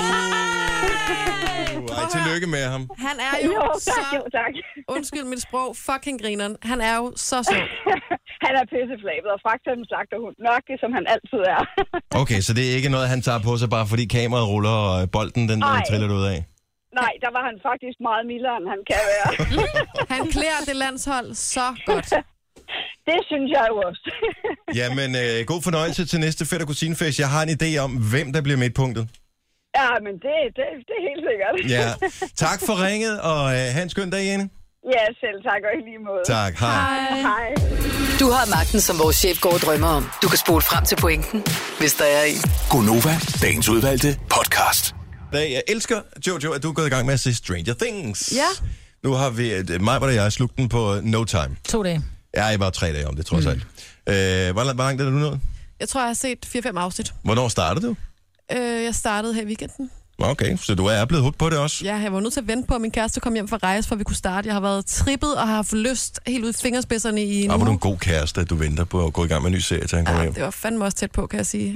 Ej, tillykke med ham. Han er jo, tak. Undskyld mit sprog, fucking grineren. Han er jo så sjov. Han er pisseflabet og fragter en slagterhund. Nok, som han altid er. Okay, så det er ikke noget, han tager på sig, bare fordi kameraet ruller, og bolden den triller du ud af? Nej, der var han faktisk meget mildere, end han kan være. Han klæder det landshold så godt. Det synes jeg jo også. Jamen, god fornøjelse til næste fætter kusinefest. Jeg har en idé om, hvem der bliver midtpunktet. Ja, men det er helt sikkert. Ja. Tak for ringet, og have en skøn dag, Jane. Ja, selv tak, og i lige måde. Tak, hej. Hej. Du har magten, som vores chef går og drømmer om. Du kan spole frem til pointen, hvis der er en. Gonova, dagens udvalgte podcast. Jeg elsker, Jojo, at du er gået i gang med at se Stranger Things. Ja. Nu har vi, mig og jeg slugt den på no time. 2 dage. Ja, jeg var 3 dage om det, trods alt. Hvor langt er du nået? Jeg tror, jeg har set 4-5 afsnit. Hvornår startede du? Jeg startede her i weekenden. Okay, så du er blevet hooked på det også? Ja, jeg var nødt til at vente på, at min kæreste kom hjem fra rejse, for vi kunne starte. Jeg har været trippet og har haft lyst helt ud i fingerspidserne i en uge. Var du en god kæreste, at du venter på at gå i gang med en ny serie, til han kommer hjem? Det var fandme også tæt på, kan jeg sige.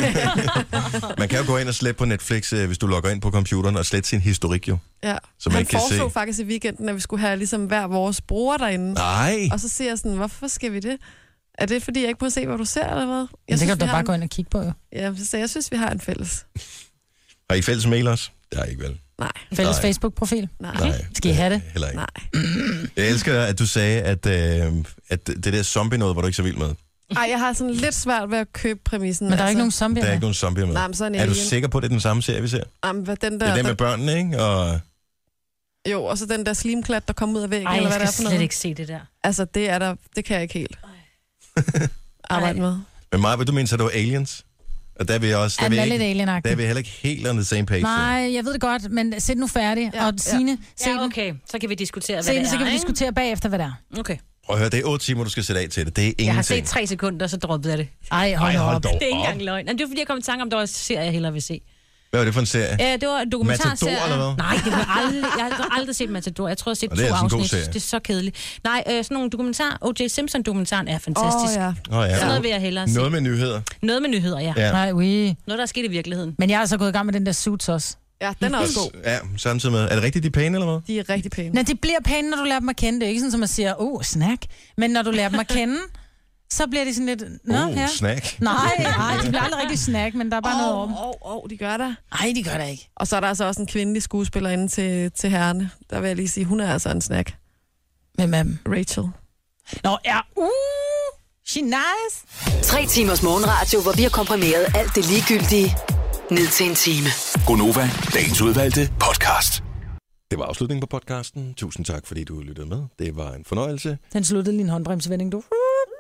Man kan jo gå ind og slette på Netflix, hvis du logger ind på computeren, og slette sin historik jo. Ja, så man han kan foreslog se faktisk i weekenden, at vi skulle have ligesom hver vores bruger derinde. Nej. Og så siger jeg sådan, hvorfor skal vi det? Er det, fordi jeg ikke må se, hvad du ser, eller hvad? Det kan du da bare gå ind og kigge på, jo. Ja, så jeg synes, vi har en fælles. Har I fælles mail også? Det har I ikke vel? Nej. Fælles Facebook-profil? Nej. Skal I have det? Heller ikke. Nej. Jeg elsker, at du sagde, at det der zombie-noget var du ikke så vild med. Ej, jeg har sådan lidt svært ved at købe præmissen. Men der er ikke nogen zombier Der er ikke nogen zombier med. Nej, men så er du sikker på, at det er den samme serie, vi ser? Jamen, hvad den der... Det er den med børnene, ikke? Og... Jo, og så den der slimklat, der kom ud af væggen, Ej, eller hvad jeg det er for skal noget. slet ikke se det der. Altså, det kan jeg ikke helt arbejde med. Men Maja, du mener, så det var Aliens? Og der er vi også... Er lidt alien-agtigt. Der er vi heller ikke helt on the same page. Nej, jeg ved det godt, men sæt nu færdig. Ja, og Signe, se Ja, okay. Så kan vi diskutere, hvad se det den, er, så kan vi ikke? diskutere bagefter, hvad det er. Okay. Prøv at høre, det er 8 timer, du skal sætte af til det. Det er ingenting. Jeg har set 3 sekunder, så droppede jeg det. Ej, hold op. dog Det er ikke op. engang løgn. Men det var fordi, jeg kom i tanke om, der var en serie, jeg hellere vil se. Hvad var det for en serie? Ja, det var en dokumentarserie. Matador, eller hvad? Nej, jeg har aldrig set Matador. Jeg tror, jeg har set Og det er 2 altså en god afsnit. serie. Det er så kedeligt. Nej, sådan nogle dokumentar. O.J. Simpson-dokumentaren er fantastisk. Ja. Sådan noget vil jeg hellere se. Noget med nyheder. Noget med nyheder, ja. Ja. Nej, oui. Noget, der er sket i virkeligheden. Men jeg er altså gået i gang med den der Suits også. Ja, den er også god. Ja, samtidig med. Er det rigtigt, de er pæne, eller hvad? De er rigtig pæne. Nej, de bliver pæne, når du lærer dem at kende. Det er ikke sådan, som man siger, snack. Men når du lærer dem at kende, så bliver de sådan lidt... Nå, snack. Nej, de bliver aldrig rigtig snack, men der er bare noget over dem. De gør det. Nej, de gør det ikke. Og så er der altså også en kvindelig skuespiller inde til herrene. Der vil jeg lige sige, hun er altså en snack. Hvem er dem? Rachel. Nå, ja. She nice. 3 timers morgenradio, hvor vi har komprimeret alt det ligegyldige ned til en time. Gonova, dagens udvalgte podcast. Det var afslutningen på podcasten. Tusind tak, fordi du lyttede med. Det var en fornøjelse. Den sluttede lige en håndbremsevending, du.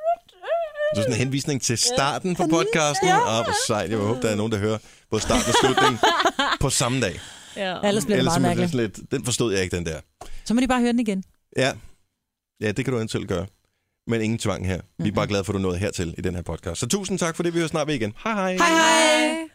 Så sådan en henvisning til starten på podcasten. Hvor sejt. Jeg håber, der er nogen, der hører både starten og slutningen på samme dag. Ja. Ellers bliver det meget mærkeligt. Lidt, den forstod jeg ikke, den der. Så må de bare høre den igen. Ja, det kan du eventuelt gøre. Men ingen tvang her. Vi er bare glade for, at du nåede hertil i den her podcast. Så tusind tak for det. Vi hører snart ved igen. Hej hej. Hej hej.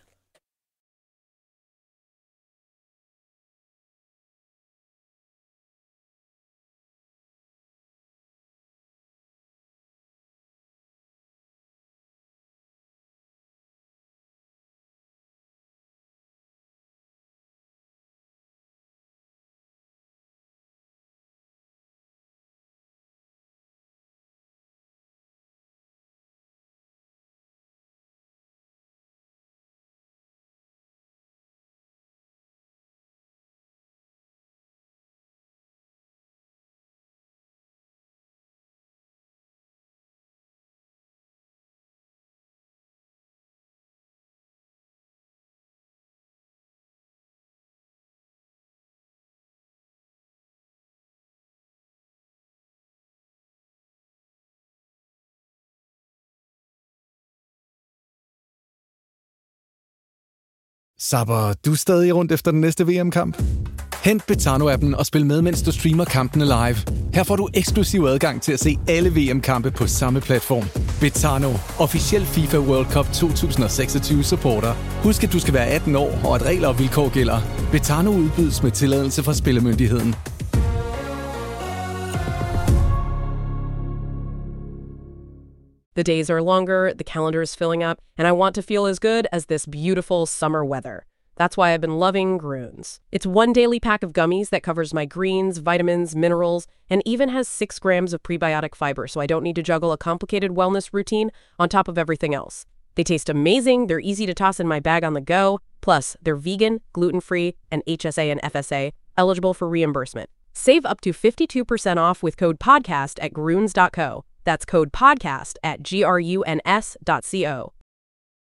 Sapper du stadig rundt efter den næste VM-kamp? Hent Betano-appen og spil med, mens du streamer kampene live. Her får du eksklusiv adgang til at se alle VM-kampe på samme platform. Betano, officiel FIFA World Cup 2026 supporter. Husk, at du skal være 18 år, og at regler og vilkår gælder. Betano udbydes med tilladelse fra Spillemyndigheden. The days are longer, the calendar is filling up, and I want to feel as good as this beautiful summer weather. That's why I've been loving Grüns. It's one daily pack of gummies that covers my greens, vitamins, minerals, and even has 6 grams of prebiotic fiber, so I don't need to juggle a complicated wellness routine on top of everything else. They taste amazing, they're easy to toss in my bag on the go, plus they're vegan, gluten-free, and HSA and FSA, eligible for reimbursement. Save up to 52% off with code PODCAST at Grüns.co. That's code PODCAST at GRUNS.co.